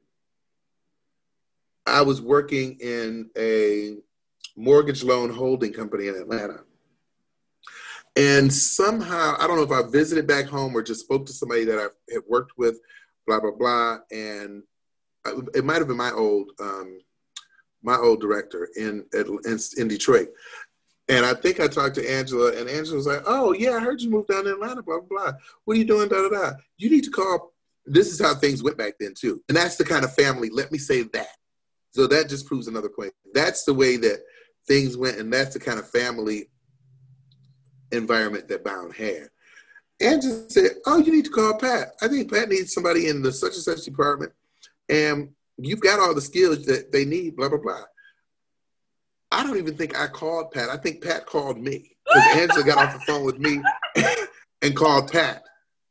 I was working in a mortgage loan holding company in Atlanta. And somehow, I don't know if I visited back home or just spoke to somebody that I had worked with, blah, blah, blah. And it might have been my old director in Detroit. And I think I talked to Angela, and Angela was like, oh, yeah, I heard you moved down to Atlanta, blah, blah, blah. What are you doing, da, da, da? You need to call. This is how things went back then, too. And that's the kind of family, let me say that. So that just proves another point. That's the way that things went, and that's the kind of family environment that Bound had. Angela said, oh, you need to call Pat. I think Pat needs somebody in the such and such department, and you've got all the skills that they need, blah, blah, blah. I don't even think I called Pat. I think Pat called me, because Angela got off the phone with me and called Pat.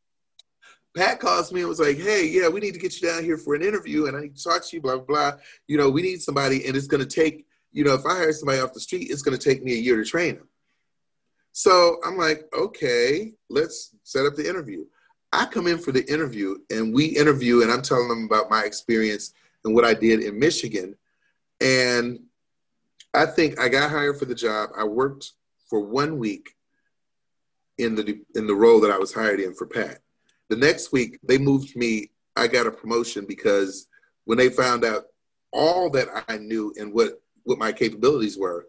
Pat calls me and was like, hey, yeah, we need to get you down here for an interview, and I need to talk to you, blah, blah, blah. You know, we need somebody, and it's going to take, you know, if I hire somebody off the street, it's going to take me a year to train them. So I'm like, okay, let's set up the interview. I come in for the interview, and we interview, and I'm telling them about my experience and what I did in Michigan. And I think I got hired for the job. I worked for 1 week in the role that I was hired in for Pat. The next week, they moved me. I got a promotion because when they found out all that I knew and what my capabilities were,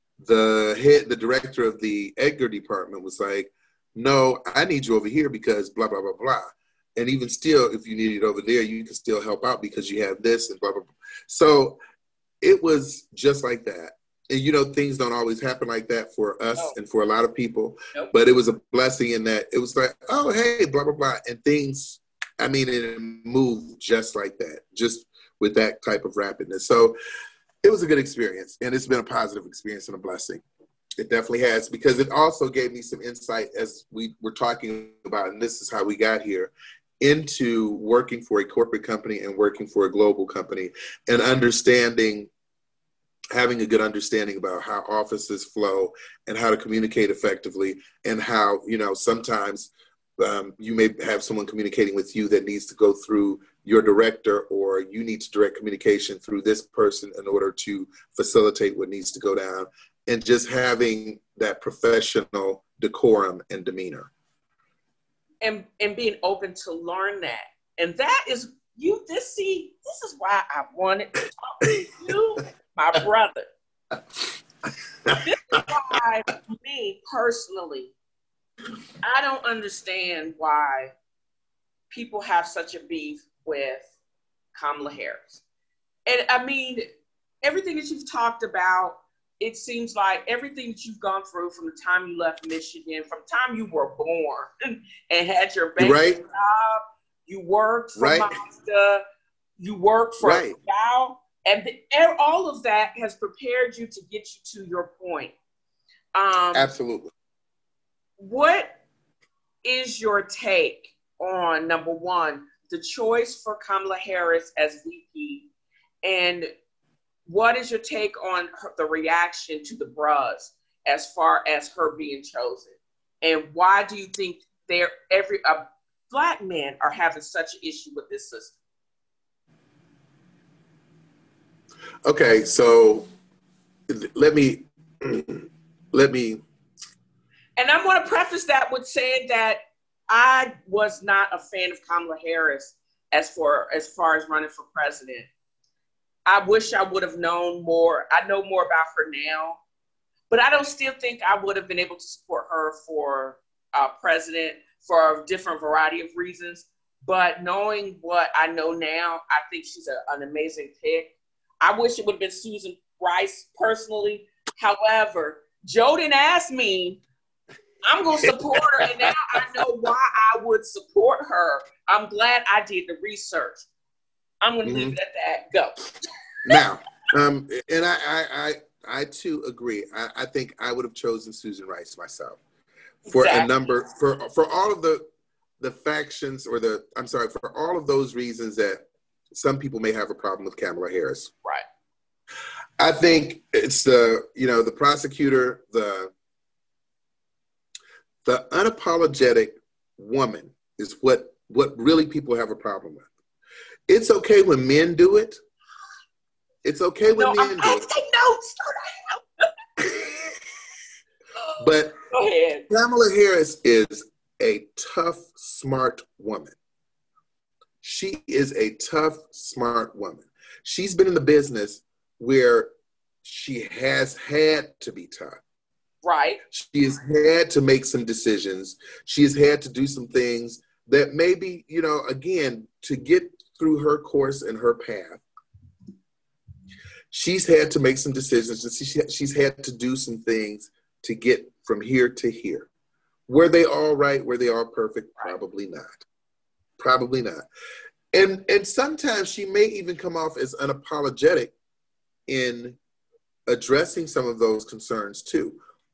the director of the Edgar department was like, no, I need you over here because blah, blah, blah, blah. And even still, if you need it over there, you can still help out because you have this and blah, blah, blah. So it was just like that. And, you know, things don't always happen like that for us and for a lot of people. Nope. But it was a blessing in that it was like, oh, hey, blah, blah, blah. And things, I mean, it moved just like that, just with that type of rapidness. So it was a good experience. And it's been a positive experience and a blessing. It definitely has, because it also gave me some insight, as we were talking about, and this is how we got here, into working for a corporate company and working for a global company, and having a good understanding about how offices flow and how to communicate effectively, and how, you know, sometimes you may have someone communicating with you that needs to go through your director, or you need to direct communication through this person in order to facilitate what needs to go down, and just having that professional decorum and demeanor. And being open to learn that. And that is, this is why I wanted to talk to you, my brother. This is why, me personally, I don't understand why people have such a beef with Kamala Harris. And I mean, everything that you've talked about, it seems like everything that you've gone through from the time you left Michigan, from the time you were born and had your bank job, you worked for Mazda, you worked for Dow, and all of that has prepared you to get you to your point. Absolutely. What is your take on, number one, the choice for Kamala Harris as VP, and what is your take on the reaction to the bros as far as her being chosen? And why do you think Black men are having such an issue with this system? Okay, so let me. And I want to preface that with saying that I was not a fan of Kamala Harris as far as running for president. I wish I would have known more. I know more about her now. But I don't still think I would have been able to support her for president for a different variety of reasons. But knowing what I know now, I think she's an amazing pick. I wish it would have been Susan Rice personally. However, Joe didn't ask me. I'm going to support her, and now I know why I would support her. I'm glad I did the research. I'm going to leave it at that. Go. Now, and I too agree. I think I would have chosen Susan Rice myself for a number, for all of the factions for all of those reasons that some people may have a problem with Kamala Harris. Right. I think it's the prosecutor, the unapologetic woman is what really people have a problem with. It's okay when men do it. It's okay when men do it. Take notes. But go ahead. Kamala Harris is a tough, smart woman. She is a tough, smart woman. She's been in the business where she has had to be tough. Right. She has had to make some decisions. She has had to do some things that maybe, again, to get through her course and her path, she's had to make some decisions, and she's had to do some things to get from here to here. Were they all right? Were they all perfect? Probably not. Probably not. And sometimes she may even come off as unapologetic in addressing some of those concerns too.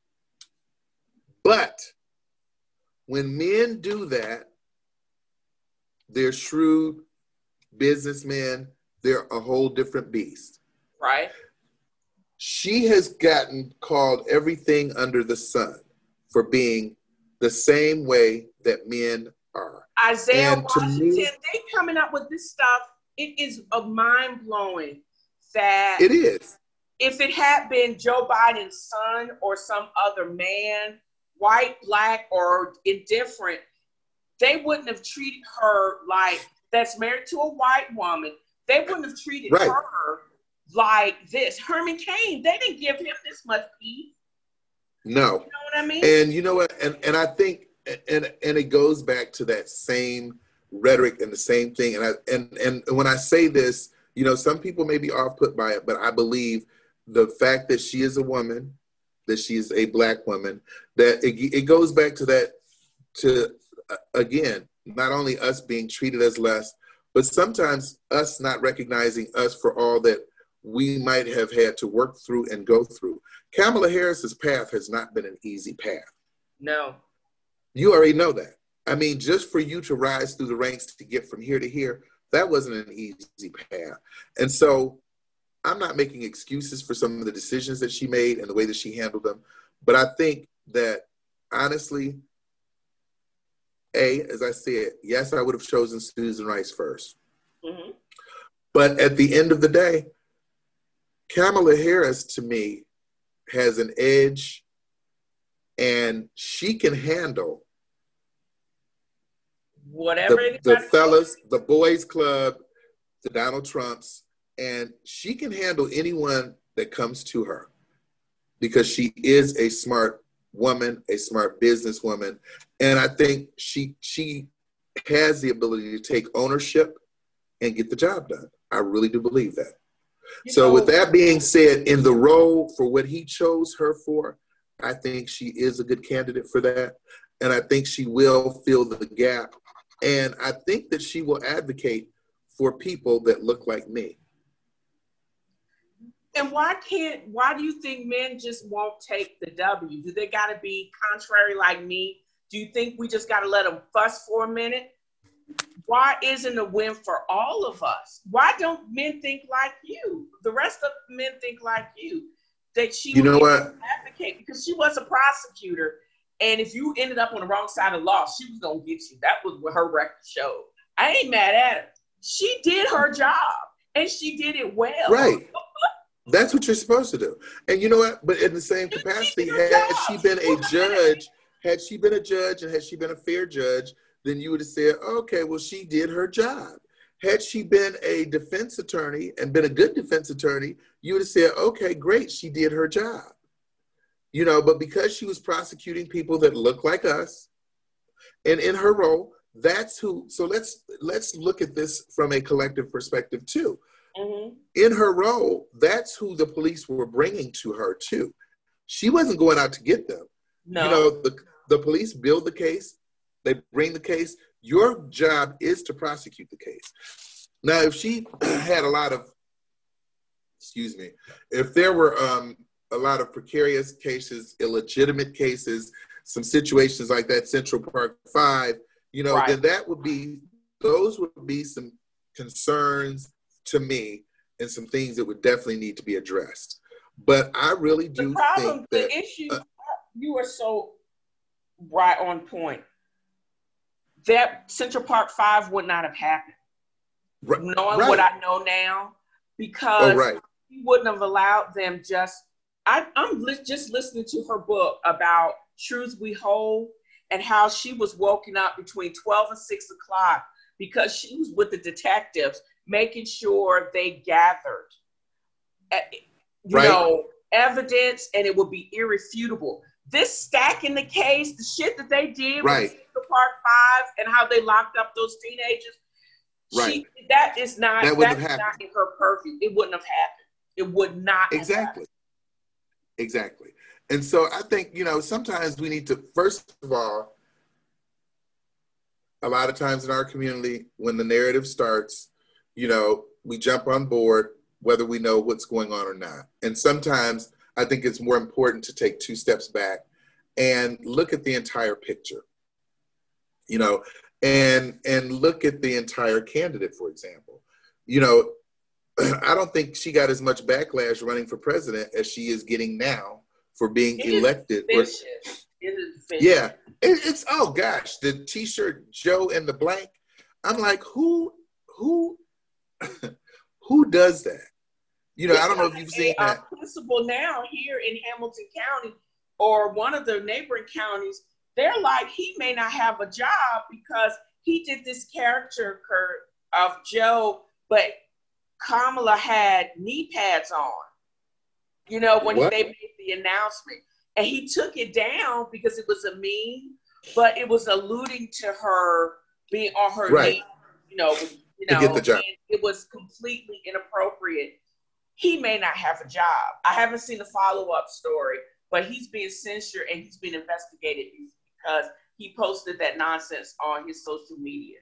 But when men do that, they're shrewd businessmen. They're a whole different beast. Right. She has gotten called everything under the sun for being the same way that men are. Isaiah Washington, they coming up with this stuff. It is mind-blowing that it is. If it had been Joe Biden's son or some other man, white, black, or indifferent, they wouldn't have treated her like that's married to a white woman. They wouldn't have treated her like this. Herman Cain, they didn't give him this much peace. No. You know what I mean? And you know what? And I think, and it goes back to that same rhetoric and the same thing. And when I say this, some people may be off put by it, but I believe the fact that she is a woman, that she is a black woman, that it goes back to that, again, not only us being treated as less, but sometimes us not recognizing us for all that we might have had to work through and go through. Kamala Harris's path has not been an easy path. No. You already know that. I mean, just for you to rise through the ranks to get from here to here, that wasn't an easy path. And so I'm not making excuses for some of the decisions that she made and the way that she handled them. But I think that, honestly, as I said, yes, I would have chosen Susan Rice first. Mm-hmm. But at the end of the day, Kamala Harris, to me, has an edge, and she can handle whatever the fellas, the boys club, the Donald Trumps, and she can handle anyone that comes to her because she is a smart woman, a smart businesswoman. And I think she has the ability to take ownership and get the job done. I really do believe that. So with that being said, in the role for what he chose her for, I think she is a good candidate for that. And I think she will fill the gap. And I think that she will advocate for people that look like me. And why do you think men just won't take the W? Do they got to be contrary like me? Do you think we just got to let them fuss for a minute? Why isn't a win for all of us? Why don't men think like you? The rest of the men think like you. That she would advocate because she was a prosecutor. And if you ended up on the wrong side of the law, she was going to get you. That was what her record showed. I ain't mad at her. She did her job and she did it well. Right. That's what you're supposed to do. And you know what? But in the same capacity, had she been a judge and had she been a fair judge, then you would have said, okay, well, she did her job. Had she been a defense attorney and been a good defense attorney, you would have said, okay, great, she did her job. you know, but because she was prosecuting people that look like us, and in her role, that's who. So let's look at this from a collective perspective too. Mm-hmm. In her role, that's who the police were bringing to her too. She wasn't going out to get them. No. You know, the police build the case, they bring the case. Your job is to prosecute the case. Now, if she had a lot of, if there were a lot of precarious cases, illegitimate cases, some situations like that, Central Park 5, you know, right, then those would be some concerns to me and some things that would definitely need to be addressed. But I really do think that the issue, you are so right on point. That Central Park 5 would not have happened. Right. Knowing what I know now, because he wouldn't have allowed them I'm just listening to her book about Truth We Hold and how she was woken up between 12 and 6 o'clock because she was with the detectives making sure they gathered, you know, evidence, and it would be irrefutable. This stacking the case, the shit that they did with Central Park 5 and how they locked up those teenagers, that's not in her purview. It wouldn't have happened. It would not have happened. Exactly. And so I think, you know, sometimes we need to, first of all, a lot of times in our community, when the narrative starts, you know, we jump on board, whether we know what's going on or not. And sometimes I think it's more important to take 2 steps back and look at the entire picture, you know, and look at the entire candidate, for example. You know, I don't think she got as much backlash running for president as she is getting now for being elected. It is vicious. Yeah, it's oh gosh, the T-shirt Joe and the blank. I'm like, who does that? You know, I don't know if you've seen that. Principal now here in Hamilton County or one of the neighboring counties, they're like, he may not have a job because he did this character of Joe, but Kamala had knee pads on, you know, when they made the announcement. And he took it down because it was a meme, but it was alluding to her being on her knee, you know, to get the job. And it was completely inappropriate. He may not have a job. I haven't seen the follow-up story, but he's being censored and he's being investigated because he posted that nonsense on his social media.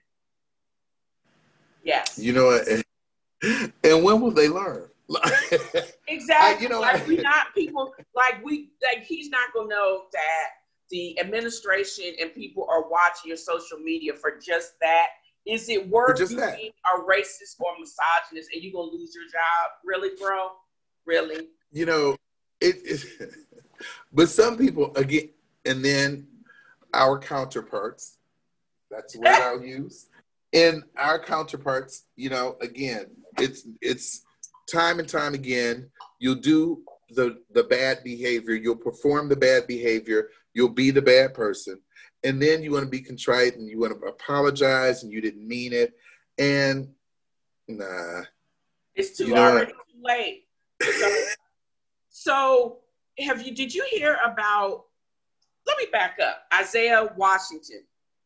Yes. You know what? And when will they learn? Exactly. We're not people he's not gonna know that the administration and people are watching your social media for just that. Is it worth you being a racist or misogynist and you're gonna lose your job? Really, bro? Really? You know, but some people again, and then our counterparts, that's the word I'll use. And our counterparts, you know, again, it's time and time again, you'll do the bad behavior, you'll perform the bad behavior, you'll be the bad person, and then you want to be contrite and you want to apologize and you didn't mean it, and it's already too late. So did you hear about, let me back up, Isaiah Washington.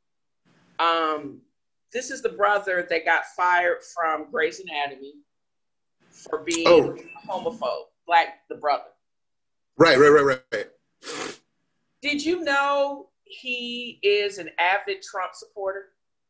This is the brother that got fired from Grey's Anatomy for being a homophobe, the brother. Right. Did you know he is an avid Trump supporter?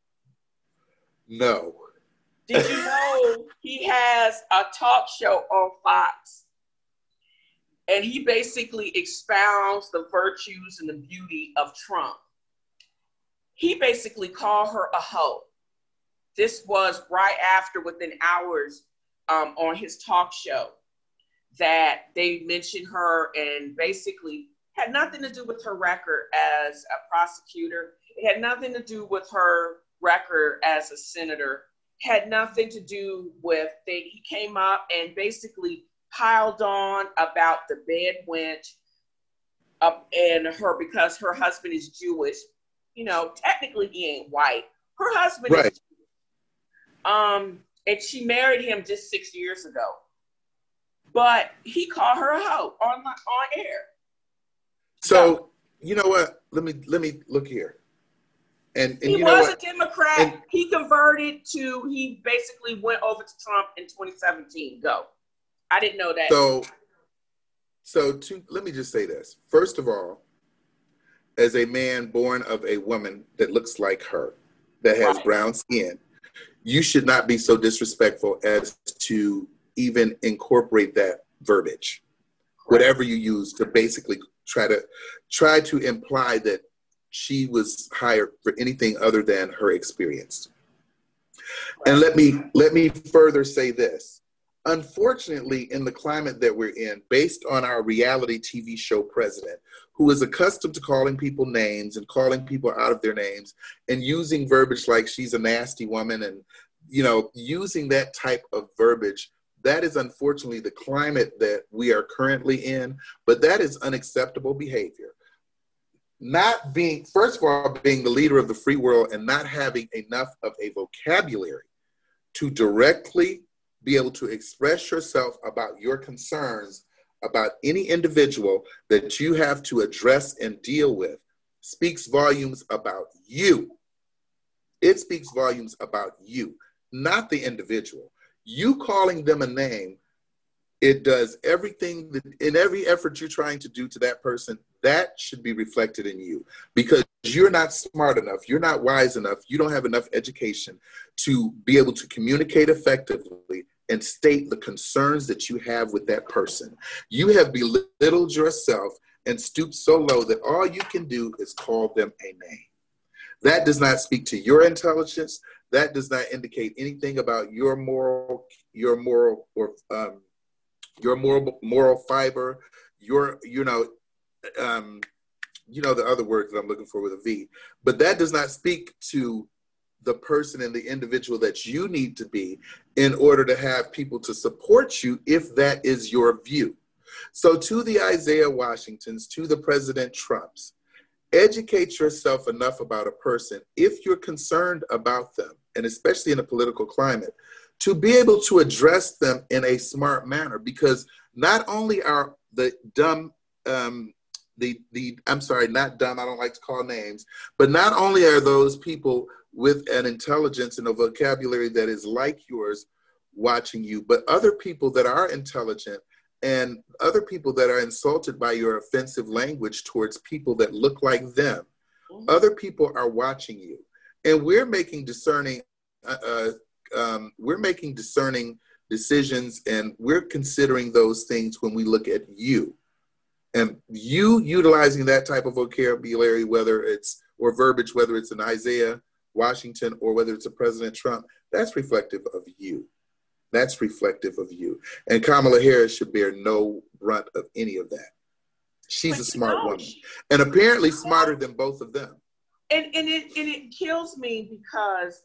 No. Did you know he has a talk show on Fox? And he basically expounds the virtues and the beauty of Trump. He basically called her a hoe. This was right after, within hours, on his talk show, that they mentioned her and basically had nothing to do with her record as a prosecutor. It had nothing to do with her record as a senator. Had nothing to do with he came up and basically piled on about the bed wench and her, because her husband is Jewish. You know, technically he ain't white. Her husband is Jewish. And she married him just 6 years ago. But he called her a hoe on air. So you know what? Let me look here. And he you know was what? a Democrat. He he basically went over to Trump in 2017. Go. I didn't know that. Let me just say this. First of all, as a man born of a woman that looks like her, that has brown skin, you should not be so disrespectful as to even incorporate that verbiage, whatever you use to basically try to imply that she was hired for anything other than her experience. And let me further say this. Unfortunately, in the climate that we're in, based on our reality TV show president, who is accustomed to calling people names and calling people out of their names and using verbiage like she's a nasty woman and, you know, using that type of verbiage, that is unfortunately the climate that we are currently in, but that is unacceptable behavior. First of all, being the leader of the free world and not having enough of a vocabulary to directly be able to express yourself about your concerns about any individual that you have to address and deal with speaks volumes about you. It speaks volumes about you, not the individual. You calling them a name, it does everything that in every effort you're trying to do to that person, that should be reflected in you because you're not smart enough, you're not wise enough, you don't have enough education to be able to communicate effectively and state the concerns that you have with that person. You have belittled yourself and stooped so low that all you can do is call them a name. That does not speak to your intelligence. That does not indicate anything about your moral fiber, the other word that I'm looking for with a V. But that does not speak to the person and the individual that you need to be in order to have people to support you if that is your view. So to the Isaiah Washingtons, to the President Trumps, educate yourself enough about a person if you're concerned about them, and especially in a political climate, to be able to address them in a smart manner, because not only are the dumb, I'm sorry, not dumb, I don't like to call names, but not only are those people with an intelligence and a vocabulary that is like yours watching you, but other people that are intelligent and other people that are insulted by your offensive language towards people that look like them. Other people are watching you, and we're making discerning decisions, and we're considering those things when we look at you. And you utilizing that type of vocabulary, or verbiage, whether it's an Isaiah Washington or whether it's a President Trump, that's reflective of you. That's reflective of you. And Kamala Harris should bear no brunt of any of that. She's a smart woman, and apparently smarter than both of them. And it kills me because,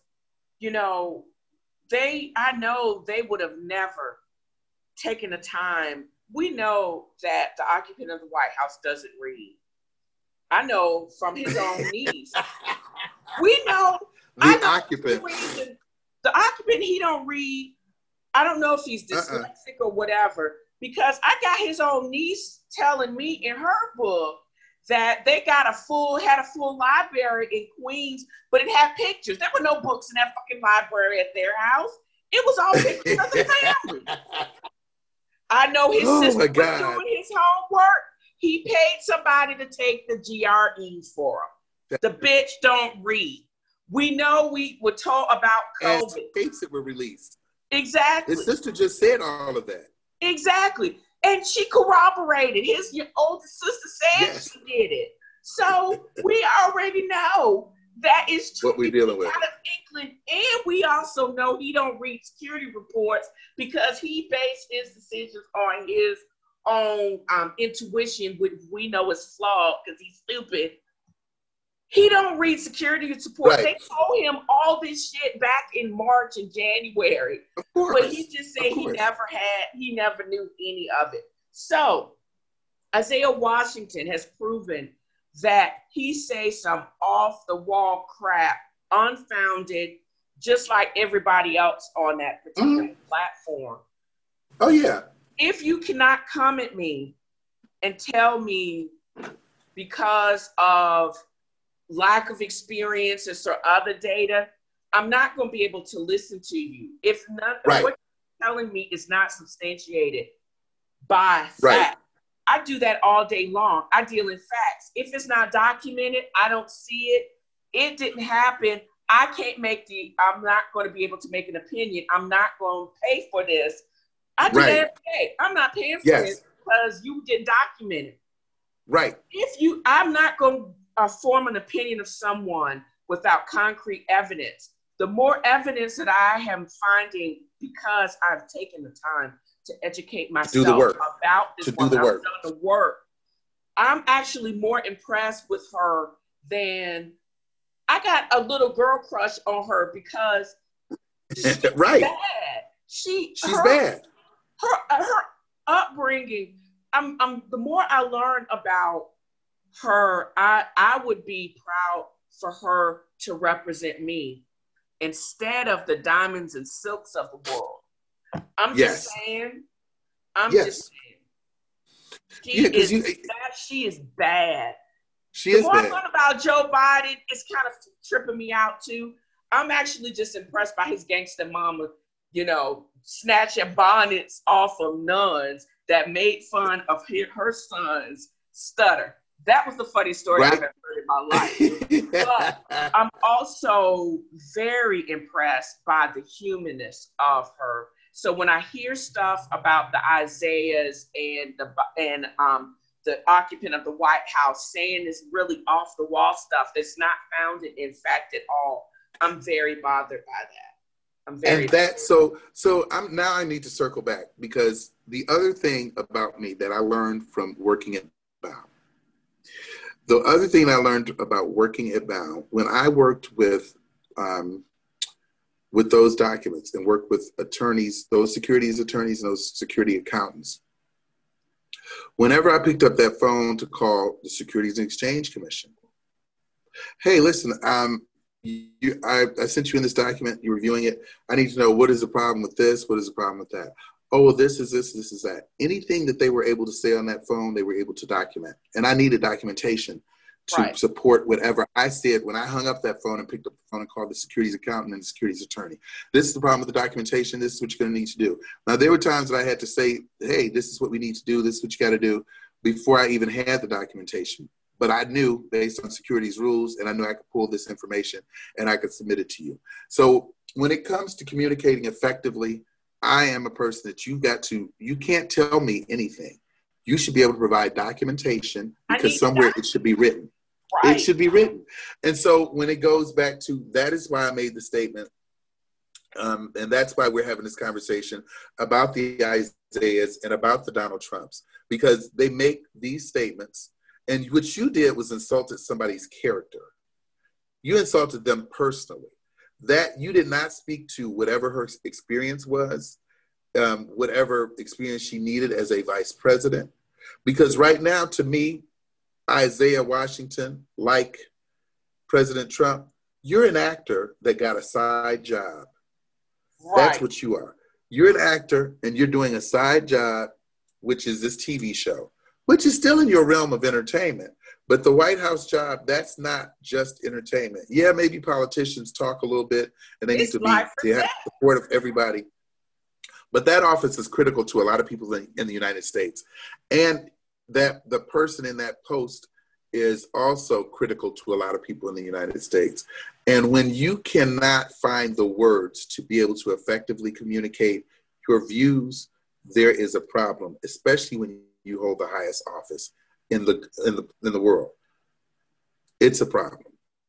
I know they would have never taken the time. We know that the occupant of the White House doesn't read. I know from his own niece. We know the occupant. The occupant, he don't read. I don't know if he's dyslexic or whatever, because I got his own niece telling me in her book that they had a full library in Queens, but it had pictures. There were no books in that fucking library at their house. It was all pictures of the family. I know his sister was doing his homework. He paid somebody to take the GREs for him. The bitch don't read. We know we were told about COVID. And tapes that were released. Exactly. His sister just said all of that. Exactly. And she corroborated. Your older sister said she did it. So we already know that is true. What we're dealing with. Out of England. And we also know he don't read security reports because he based his decisions on his own intuition, which we know is flawed because he's stupid. He don't read security reports. Right. They told him all this shit back in March and January. Of course. But he just said he never knew any of it. So Isaiah Washington has proven that he says some off-the-wall crap, unfounded, just like everybody else on that particular platform. Oh, yeah. If you cannot come at me and tell me because of lack of experiences or other data, I'm not going to be able to listen to you if Right. what you're telling me is not substantiated by Right. fact. I do that all day long. I deal in facts. If it's not documented, I don't see it. It didn't happen. I'm not going to be able to make an opinion. I'm not going to pay for this. I do that every day. I'm not paying for it because you didn't document it. Right. I'm not going to form an opinion of someone without concrete evidence. The more evidence that I am finding because I've taken the time to educate myself about this woman, I've done the work. I'm actually more impressed with her than I got a little girl crush on her because she's bad. She's bad. Her upbringing. The more I learn about her, I would be proud for her to represent me instead of the diamonds and silks of the world. I'm just saying. She is bad. The more I learn about Joe Biden, it's kind of tripping me out too. I'm actually just impressed by his gangster mama, snatching bonnets off of nuns that made fun of her son's stutter. That was the funny story I've ever heard in my life. But I'm also very impressed by the humanness of her. So when I hear stuff about the Isaiahs and the occupant of the White House saying this really off the wall stuff that's not founded in fact at all, I'm very bothered by that. Now I need to circle back because the other thing about me that I learned from working at Bow. The other thing I learned about working at Bow, when I worked with those documents and worked with attorneys, those securities attorneys and those security accountants, whenever I picked up that phone to call the Securities and Exchange Commission, hey, listen, I sent you in this document, you're reviewing it. I need to know what is the problem with this, what is the problem with that. Oh, well, this is this, this is that. Anything that they were able to say on that phone, they were able to document. And I needed documentation to support whatever I said when I hung up that phone and picked up the phone and called the securities accountant and the securities attorney. This is the problem with the documentation. This is what you're going to need to do. Now, there were times that I had to say, hey, this is what we need to do. This is what you got to do before I even had the documentation. But I knew based on securities rules, and I knew I could pull this information and I could submit it to you. So when it comes to communicating effectively, I am a person that you can't tell me anything. You should be able to provide documentation because somewhere it should be written. Right. It should be written. And so when it goes back to, that is why I made the statement. And that's why we're having this conversation about the Isaiahs and about the Donald Trumps, because they make these statements. And what you did was insulted somebody's character. You insulted them personally. That you did not speak to whatever her experience was, whatever experience she needed as a vice president. Because right now, to me, Isaiah Washington, like President Trump, you're an actor that got a side job. Right. That's what you are. You're an actor and you're doing a side job, which is this TV show, which is still in your realm of entertainment. But the White House job, that's not just entertainment. Yeah, maybe politicians talk a little bit and they need to have the support of everybody. But that office is critical to a lot of people in the United States. And that the person in that post is also critical to a lot of people in the United States. And when you cannot find the words to be able to effectively communicate your views, there is a problem, especially when you hold the highest office in the world. It's a problem.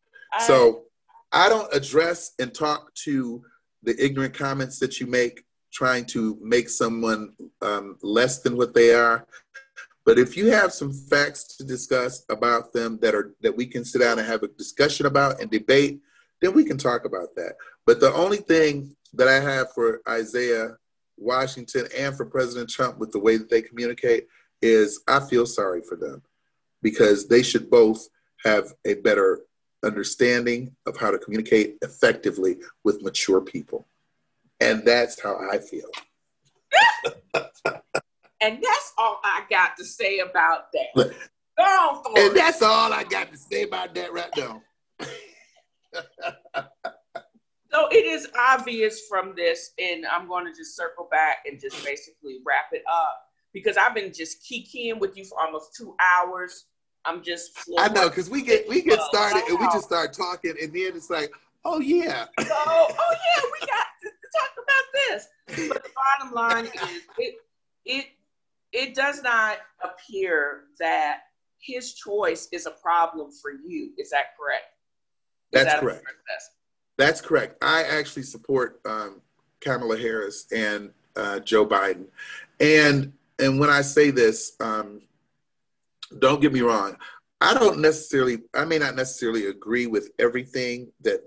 So I don't address and talk to the ignorant comments that you make, trying to make someone less than what they are. But if you have some facts to discuss about them that we can sit down and have a discussion about and debate, then we can talk about that. But the only thing that I have for Isaiah Washington and for President Trump with the way that they communicate is I feel sorry for them, because they should both have a better understanding of how to communicate effectively with mature people. And that's how I feel. And that's all I got to say about that. Go on for And it. that's all I got to say about that right now. So it is obvious from this, and I'm going to just circle back and just basically wrap it up because I've been just kikiing with you for almost 2 hours. I'm just I floored. know, because we get started and we just start talking, and then it's like, oh yeah. So, oh yeah, we got to talk about this. But the bottom line is, it does not appear that his choice is a problem for you. Is that correct? That's correct. That's correct. I actually support Kamala Harris and Joe Biden, and when I say this, don't get me wrong. I may not necessarily agree with everything that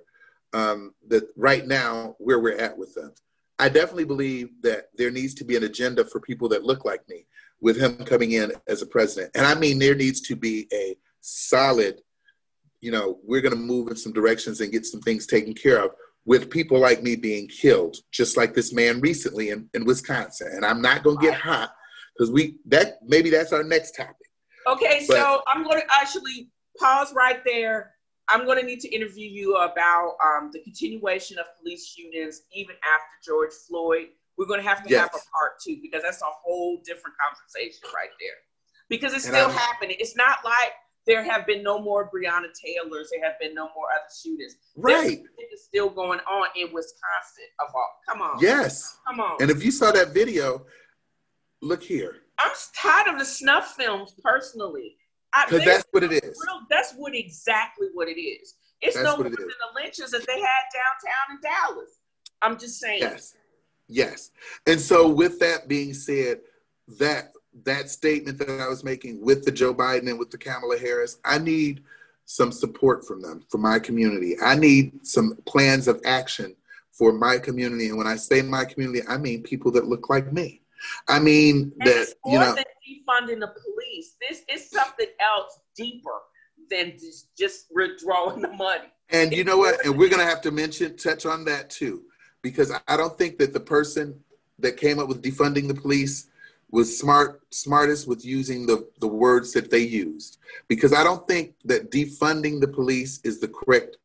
that right now where we're at with them. I definitely believe that there needs to be an agenda for people that look like me with him coming in as a president. And I mean, there needs to be a solid, we're going to move in some directions and get some things taken care of with people like me being killed, just like this man recently in Wisconsin. And I'm not going to get hot because maybe that's our next topic. Okay, so I'm going to actually pause right there. I'm going to need to interview you about the continuation of police shootings even after George Floyd. We're going to have have a part 2 because that's a whole different conversation right there. Because it's still happening. It's not like there have been no more Breonna Taylors. There have been no more other shootings. Right. It's still going on in Wisconsin. Come on. Yes. Come on. And if you saw that video, look here. I'm tired of the snuff films personally. Because that's what it is. That's exactly what it is. It's no more than the lynchings that they had downtown in Dallas. I'm just saying. Yes. And so with that being said, that statement that I was making with the Joe Biden and with the Kamala Harris, I need some support from them, from my community. I need some plans of action for my community. And when I say my community, I mean people that look like me. I mean that, than defunding the police. This is something else deeper than just withdrawing the money. And you know what? And we're going to have to touch on that too, because I don't think that the person that came up with defunding the police was smartest with using the words that they used, because I don't think that defunding the police is the correct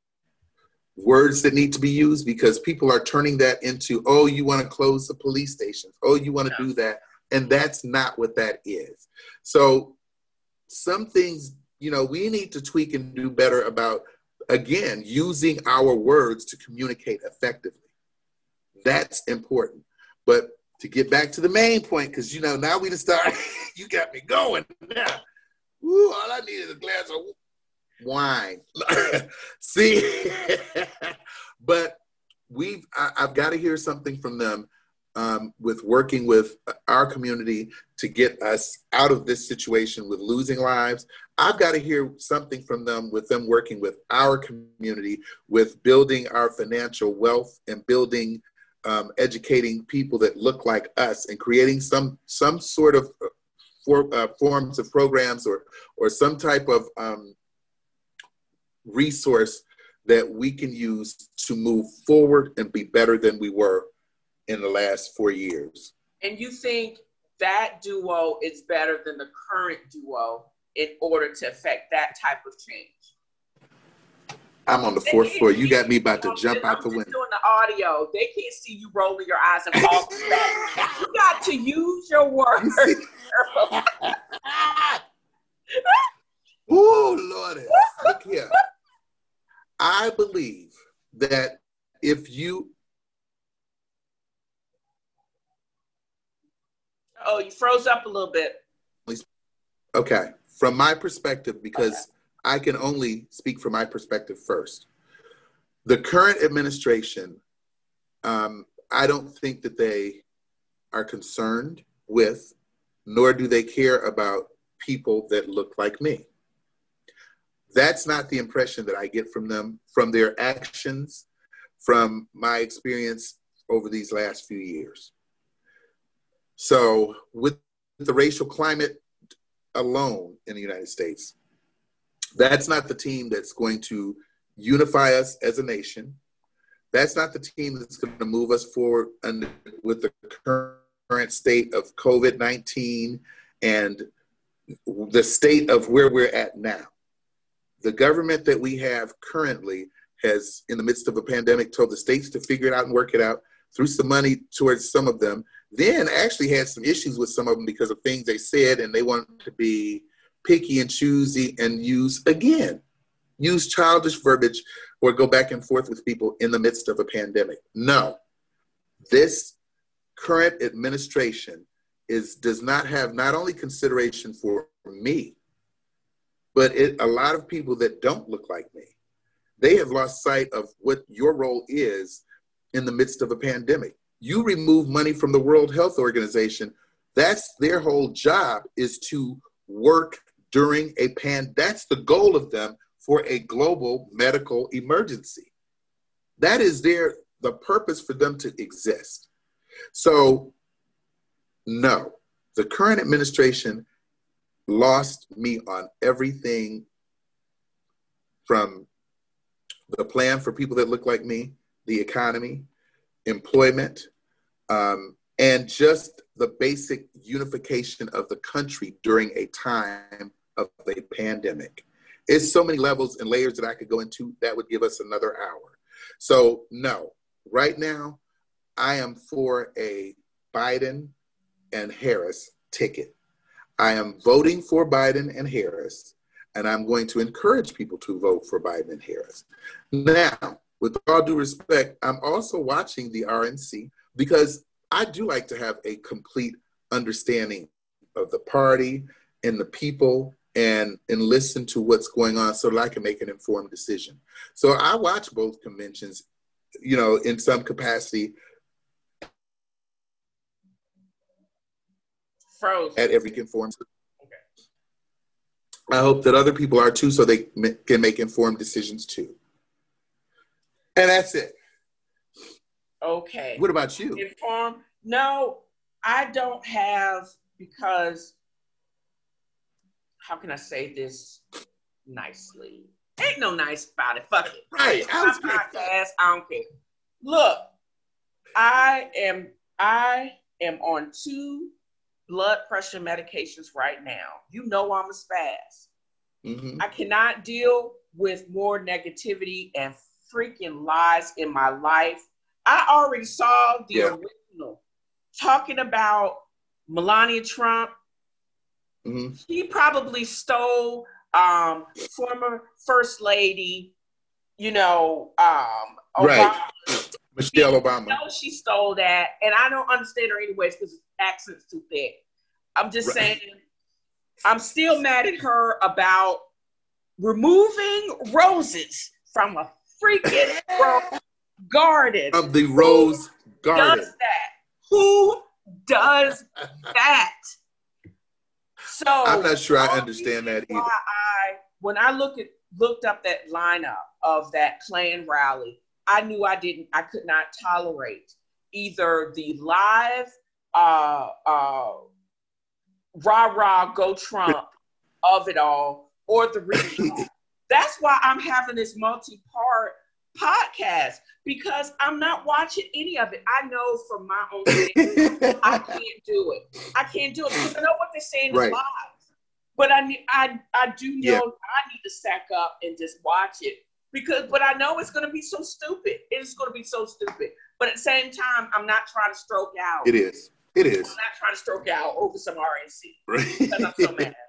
words that need to be used, because people are turning that into, oh, you want to close the police stations. Oh, you want to do that. And that's not what that is. So some things, we need to tweak and do better about, again, using our words to communicate effectively. That's important. But to get back to the main point, because, now we just start, you got me going now. Woo, all I need is a glass of wine. See, but I've got to hear something from them with working with our community to get us out of this situation with losing lives. I've got to hear something from them with them working with our community, with building our financial wealth and building, educating people that look like us and creating some sort of forms of programs or some type of resource that we can use to move forward and be better than we were in the last 4 years. And you think that duo is better than the current duo in order to affect that type of change? I'm on the 4th floor. You got me about to jump out the window. I'm doing the audio. They can't see you rolling your eyes and falling back. You got to use your words. Oh, Lord. Look here. I believe that if you... Oh, you froze up a little bit. Okay. From my perspective, because I can only speak from my perspective first. The current administration, I don't think that they are concerned with, nor do they care about people that look like me. That's not the impression that I get from them, from their actions, from my experience over these last few years. So with the racial climate alone in the United States, that's not the team that's going to unify us as a nation. That's not the team that's going to move us forward with the current state of COVID-19 and, the state of where we're at now. The government that we have currently has, in the midst of a pandemic, told the states to figure it out and work it out, threw some money towards some of them, then actually had some issues with some of them because of things they said, and they wanted to be picky and choosy and use childish verbiage or go back and forth with people in the midst of a pandemic. No, this current administration does not have not only consideration for me, but a lot of people that don't look like me. They have lost sight of what your role is in the midst of a pandemic. You remove money from the World Health Organization. That's their whole job, is to work during that's the goal of them for a global medical emergency. That is the purpose for them to exist. So, no, the current administration lost me on everything from the plan for people that look like me, the economy, employment, and just the basic unification of the country during a time of a pandemic. It's so many levels and layers that I could go into. That would give us another hour. So no, right now, I am for a Biden and Harris ticket. I am voting for Biden and Harris, and I'm going to encourage people to vote for Biden and Harris. Now, with all due respect, I'm also watching the RNC because I do like to have a complete understanding of the party and the people and listen to what's going on so that I can make an informed decision. So I watch both conventions, in some capacity. At every informed. Okay. I hope that other people are too, so they can make informed decisions too. And that's it. Okay. What about you? Informed? No, I don't have, because how can I say this nicely? Ain't no nice about it. Fuck it. Right. My podcast, I don't care. Look, I am on 2 blood pressure medications right now. You know I'm a spaz. Mm-hmm. I cannot deal with more negativity and freaking lies in my life. I already saw the original talking about Melania Trump. Mm-hmm. She probably stole former First Lady, Obama. Right. Michelle Obama. I know she stole that, and I don't understand her anyways because the accent's too thick. I'm just saying, I'm still mad at her about removing roses from a freaking rose garden. Of the rose garden. Who does that? Who does that? So I'm not sure I understand that either. When I looked up that lineup of that Klan rally, I knew I could not tolerate either the live rah-rah go Trump of it all or the recall. That's why I'm having this multi-part podcast, because I'm not watching any of it. I know from my own thing, I can't do it. I can't do it because I know what they're saying is live. But I do know I need to stack up and just watch it. But I know it's going to be so stupid. It's going to be so stupid. But at the same time, I'm not trying to stroke out. It is. I'm not trying to stroke out over some RNC. Right. Because I'm so mad.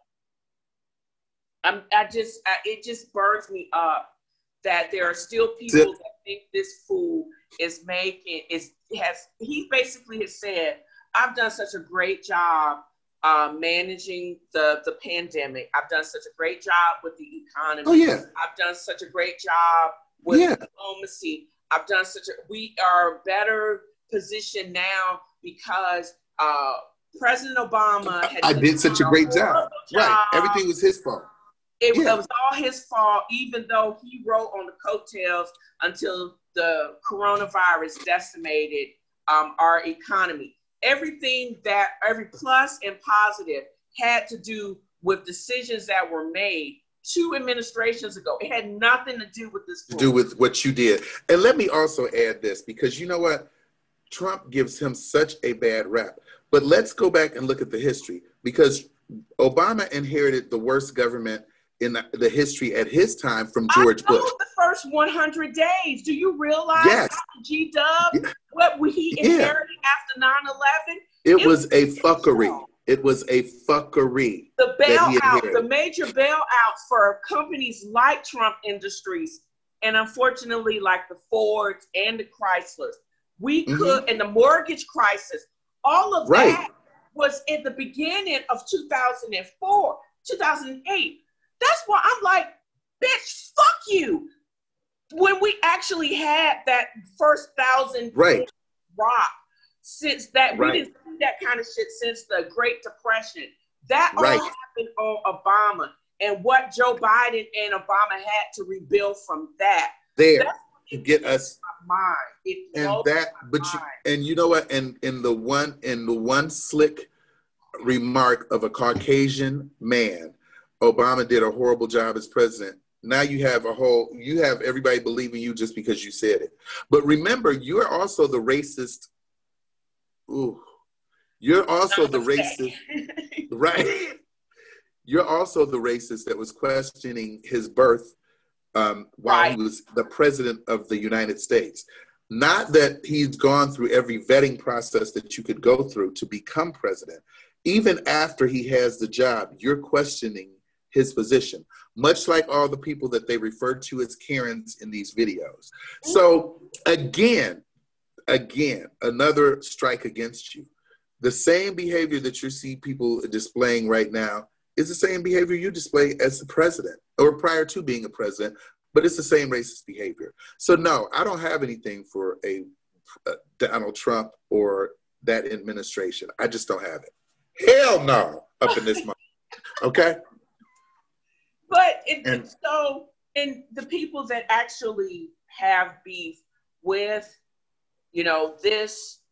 It just burns me up that there are still people that think this fool is he basically has said, I've done such a great job managing the pandemic. I've done such a great job with the economy. Oh, yeah. I've done such a great job with diplomacy. We are better positioned now because President Obama did such a great job. Right. Everything was his fault. It was all his fault, even though he wrote on the coattails until the coronavirus decimated our economy. Everything every plus and positive had to do with decisions that were made 2 administrations ago. It had nothing to do with this. To do with what you did. And let me also add this, because you know what? Trump gives him such a bad rap. But let's go back and look at the history, because Obama inherited the worst government in the history at his time from George Bush. The first 100 days. Do you realize Yes. G-Dub, what he inherited after 9/11? It was a fuckery. It was a fuckery. The bailout, the major bailouts for companies like Trump Industries, and unfortunately like the Fords and the Chryslers. We could, and the mortgage crisis, all of that was at the beginning of 2004, 2008. That's why I'm like, bitch, fuck you. When we actually had that first 1,000 rock, since that, we didn't see that kind of shit since the Great Depression. That all happened on Obama, and what Joe Biden and Obama had to rebuild from that. To get us mind. And you know what? And in the one slick remark of a Caucasian man, Obama did a horrible job as president. Now you have everybody believing you just because you said it. But remember, you're also the racist. Ooh, you're also the racist, right? You're also the racist that was questioning his birth while he was the president of the United States. Not that he's gone through every vetting process that you could go through to become president. Even after he has the job, you're questioning his position, much like all the people that they refer to as Karens in these videos. So again, another strike against you. The same behavior that you see people displaying right now is the same behavior you display as the president or prior to being a president, but it's the same racist behavior. So no, I don't have anything for a Donald Trump or that administration. I just don't have it. Hell no, up in this moment. Okay? But and the people that actually have beef with, this,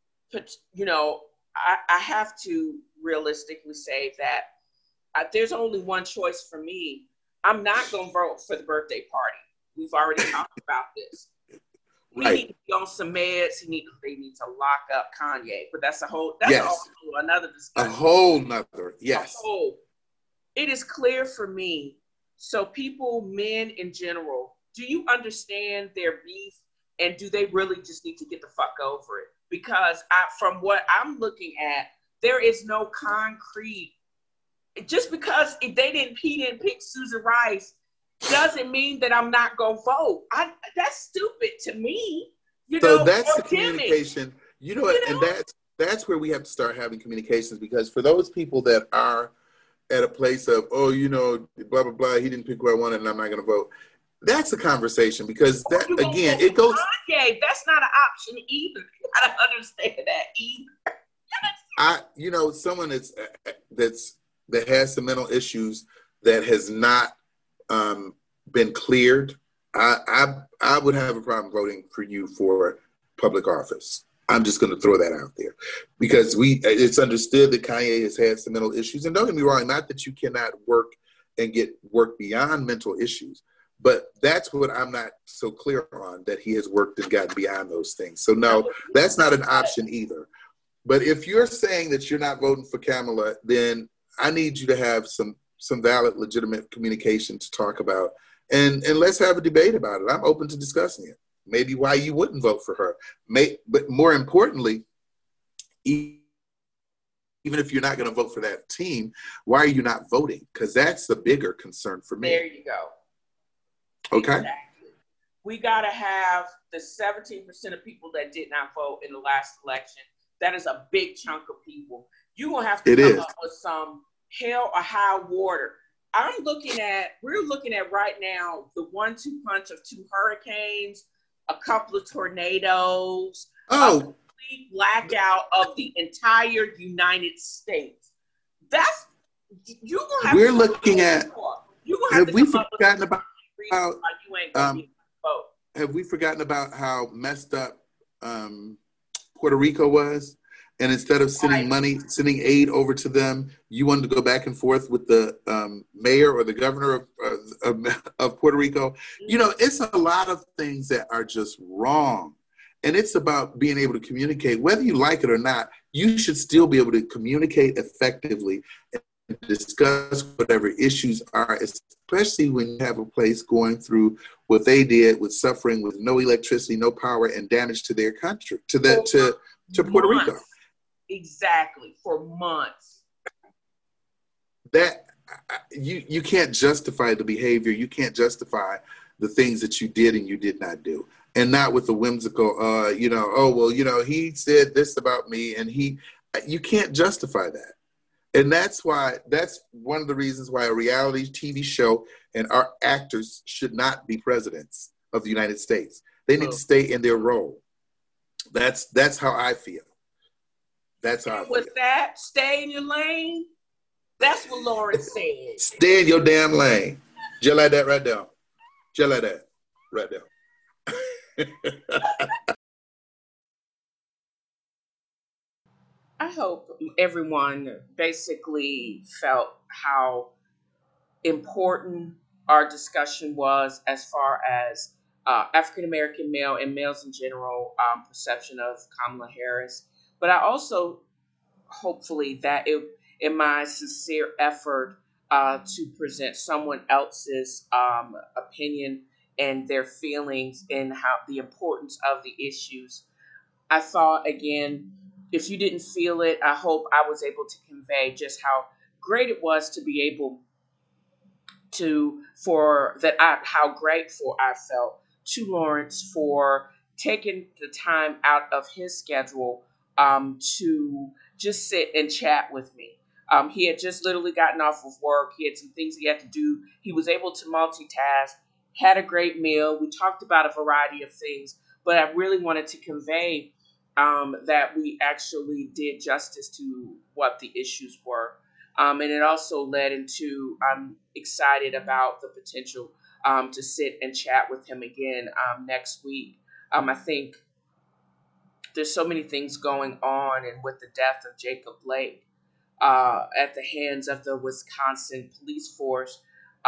I have to realistically say that there's only one choice for me. I'm not going to vote for the birthday party. We've already talked about this. We need to be on some meds. They need to lock up Kanye. But that's another discussion. A whole nother, yes. It is clear for me. So people, men in general, do you understand their beef? And do they really just need to get the fuck over it? Because from what I'm looking at, there is no concrete. Just because he didn't pick Susan Rice doesn't mean that I'm not going to vote. That's stupid to me. So that's the communication. And that's where we have to start having communications, because for those people that are at a place of, blah, blah, blah, he didn't pick who I wanted and I'm not going to vote. That's a conversation, because it goes. Kanye, that's not an option either. You got to understand that either. Someone that has some mental issues that has not been cleared, I would have a problem voting for you for public office. I'm just going to throw that out there, because it's understood that Kanye has had some mental issues. And don't get me wrong, not that you cannot work and get work beyond mental issues, but that's what I'm not so clear on, that he has worked and gotten beyond those things. So no, that's not an option either. But if you're saying that you're not voting for Kamala, then I need you to have some valid, legitimate communication to talk about. And let's have a debate about it. I'm open to discussing it. Maybe why you wouldn't vote for her. But more importantly, even if you're not going to vote for that team, why are you not voting? Because that's the bigger concern for me. There you go. Okay. Exactly. We got to have the 17% of people that did not vote in the last election. That is a big chunk of people. You're going to have to come up with some hell or high water. We're looking at right now the 1-2 punch of 2 hurricanes, a couple of tornadoes, a complete blackout of the entire United States. You're going to have We're looking at, have we forgotten about have we forgotten about how messed up Puerto Rico was? And instead of sending aid over to them, you wanted to go back and forth with the mayor or the governor of Puerto Rico. It's a lot of things that are just wrong. And it's about being able to communicate. Whether you like it or not, you should still be able to communicate effectively discuss whatever issues are, especially when you have a place going through what they did with suffering with no electricity, no power, and damage to their country, to Puerto Rico. Exactly, for months. That you can't justify the behavior. You can't justify the things that you did and you did not do. And not with the whimsical, oh, well, he said this about me, and you can't justify that. And that's one of the reasons why a reality TV show and our actors should not be presidents of the United States. They need to stay in their role. That's how I feel. That's how I feel. With that, stay in your lane. That's what Lauren said. Stay in your damn lane. Just like that right there. Just like that right there. I hope everyone basically felt how important our discussion was as far as African American male and males in general perception of Kamala Harris. But I also hopefully that in my sincere effort to present someone else's opinion and their feelings and how the importance of the issues. I thought, again, if you didn't feel it, I hope I was able to convey just how great it was to be able how grateful I felt to Lawrence for taking the time out of his schedule to just sit and chat with me. He had just literally gotten off of work. He had some things he had to do. He was able to multitask, had a great meal. We talked about a variety of things, but I really wanted to convey that we actually did justice to what the issues were. And it also led into, I'm excited about the potential to sit and chat with him again next week. I think there's so many things going on, and with the death of Jacob Blake at the hands of the Wisconsin police force,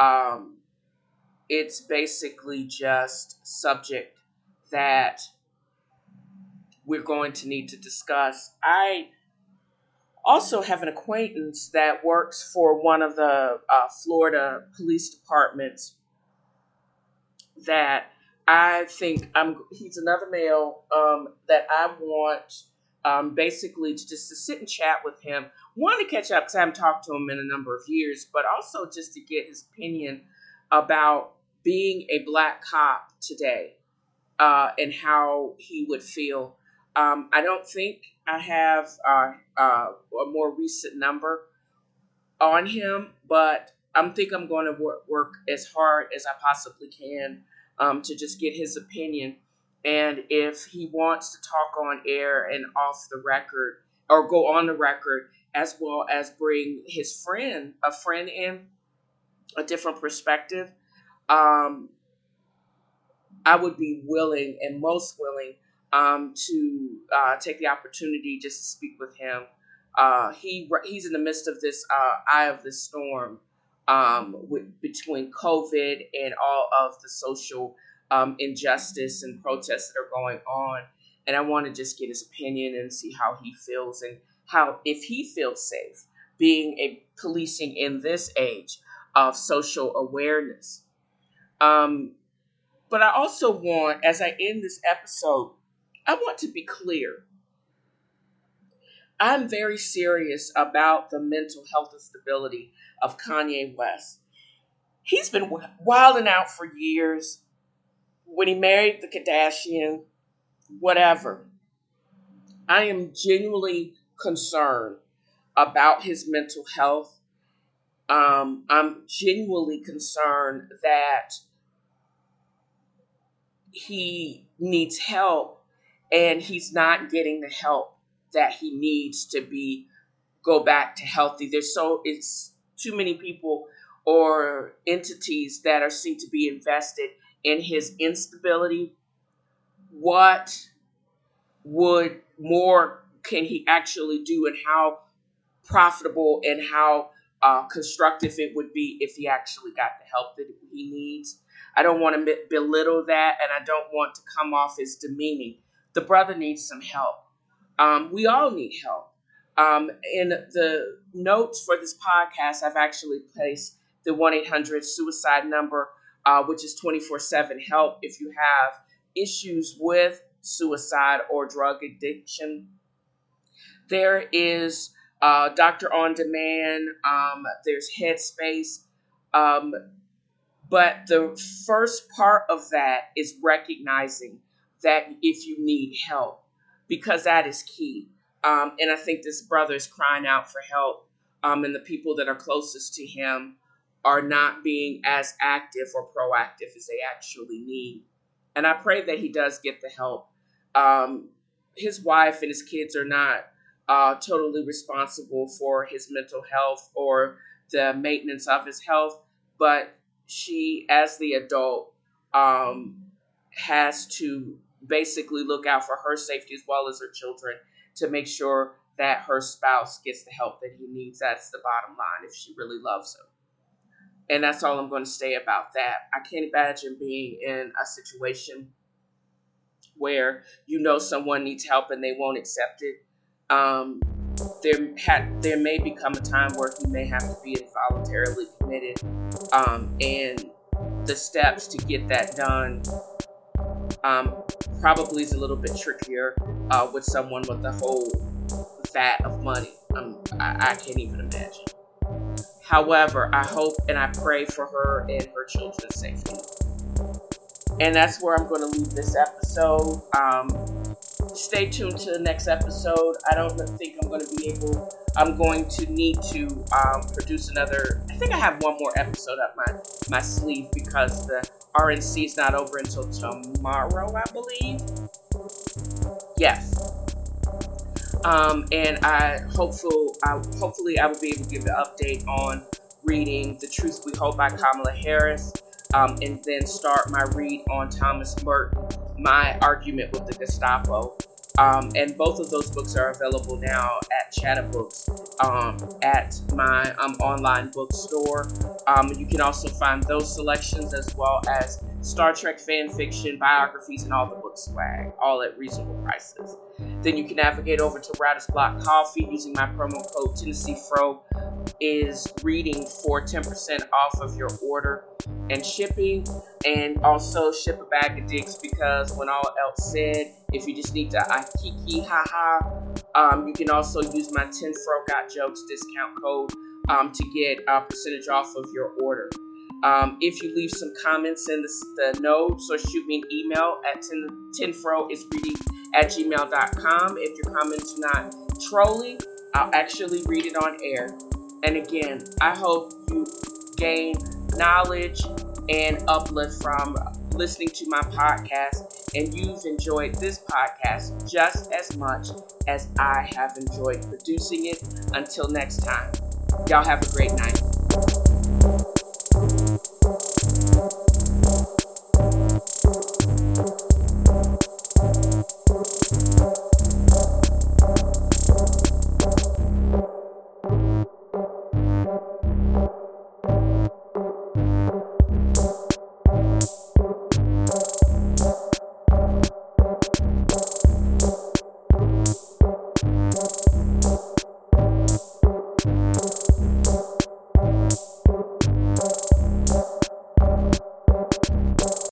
it's basically just subject that we're going to need to discuss. I also have an acquaintance that works for one of the Florida police departments that I think he's another male that I want basically to sit and chat with him. One, to catch up because I haven't talked to him in a number of years, but also just to get his opinion about being a Black cop today and how he would feel. I don't think I have a more recent number on him, but I think I'm going to work as hard as I possibly can to just get his opinion. And if he wants to talk on air and off the record, or go on the record, as well as bring a friend in, a different perspective, I would be willing and most willing to take the opportunity just to speak with him. He's in the midst of this eye of the storm between COVID and all of the social injustice and protests that are going on. And I want to just get his opinion and see how he feels and if he feels safe being a policing in this age of social awareness. But I also want, as I end this episode, I want to be clear. I'm very serious about the mental health and stability of Kanye West. He's been wilding out for years. When he married the Kardashian, whatever. I am genuinely concerned about his mental health. I'm genuinely concerned that he needs help and he's not getting the help that he needs to go back to healthy. It's too many people or entities that are seen to be invested in his instability. What would more can he actually do, and how profitable and how constructive it would be if he actually got the help that he needs? I don't want to belittle that, and I don't want to come off as demeaning. The brother needs some help. We all need help. In the notes for this podcast, I've actually placed the 1-800-SUICIDE number, which is 24/7 help if you have issues with suicide or drug addiction. There is Doctor on Demand. There's Headspace. But the first part of that is recognizing that if you need help, because that is key. And I think this brother is crying out for help, and the people that are closest to him are not being as active or proactive as they actually need. And I pray that he does get the help. His wife and his kids are not totally responsible for his mental health or the maintenance of his health, but she, as the adult, has to basically look out for her safety as well as her children to make sure that her spouse gets the help that he needs. That's the bottom line if she really loves him. And that's all I'm going to say about that. I can't imagine being in a situation where someone needs help and they won't accept it. There may become a time where he may have to be involuntarily committed, and the steps to get that done probably is a little bit trickier with someone with a whole vat of money. I can't even imagine. However, I hope and I pray for her and her children's safety. And that's where I'm going to leave this episode. Stay tuned to the next episode. I don't think I'm going to need to produce another. I think I have one more episode up my sleeve because the RNC is not over until tomorrow, I believe. Yes. And hopefully I will be able to give an update on reading The Truth We Hold by Kamala Harris, and then start my read on Thomas Merton, My Argument with the Gestapo. And both of those books are available now at Chatterbooks, at my online bookstore. You can also find those selections as well as Star Trek fan fiction, biographies, and all the book swag, all at reasonable prices. Then you can navigate over to Writer's Block Coffee using my promo code TennesseeFro is reading for 10% off of your order and shipping, and also ship a bag of dicks, because when all else said, if you just need to kiki haha, you can also use my 10fro got jokes discount code to get a percentage off of your order. If you leave some comments in the notes or shoot me an email at 10froisreading@gmail.com. If your comments are not trolling, I'll actually read it on air. And again, I hope you gain knowledge and uplift from listening to my podcast, and you've enjoyed this podcast just as much as I have enjoyed producing it. Until next time, y'all have a great night.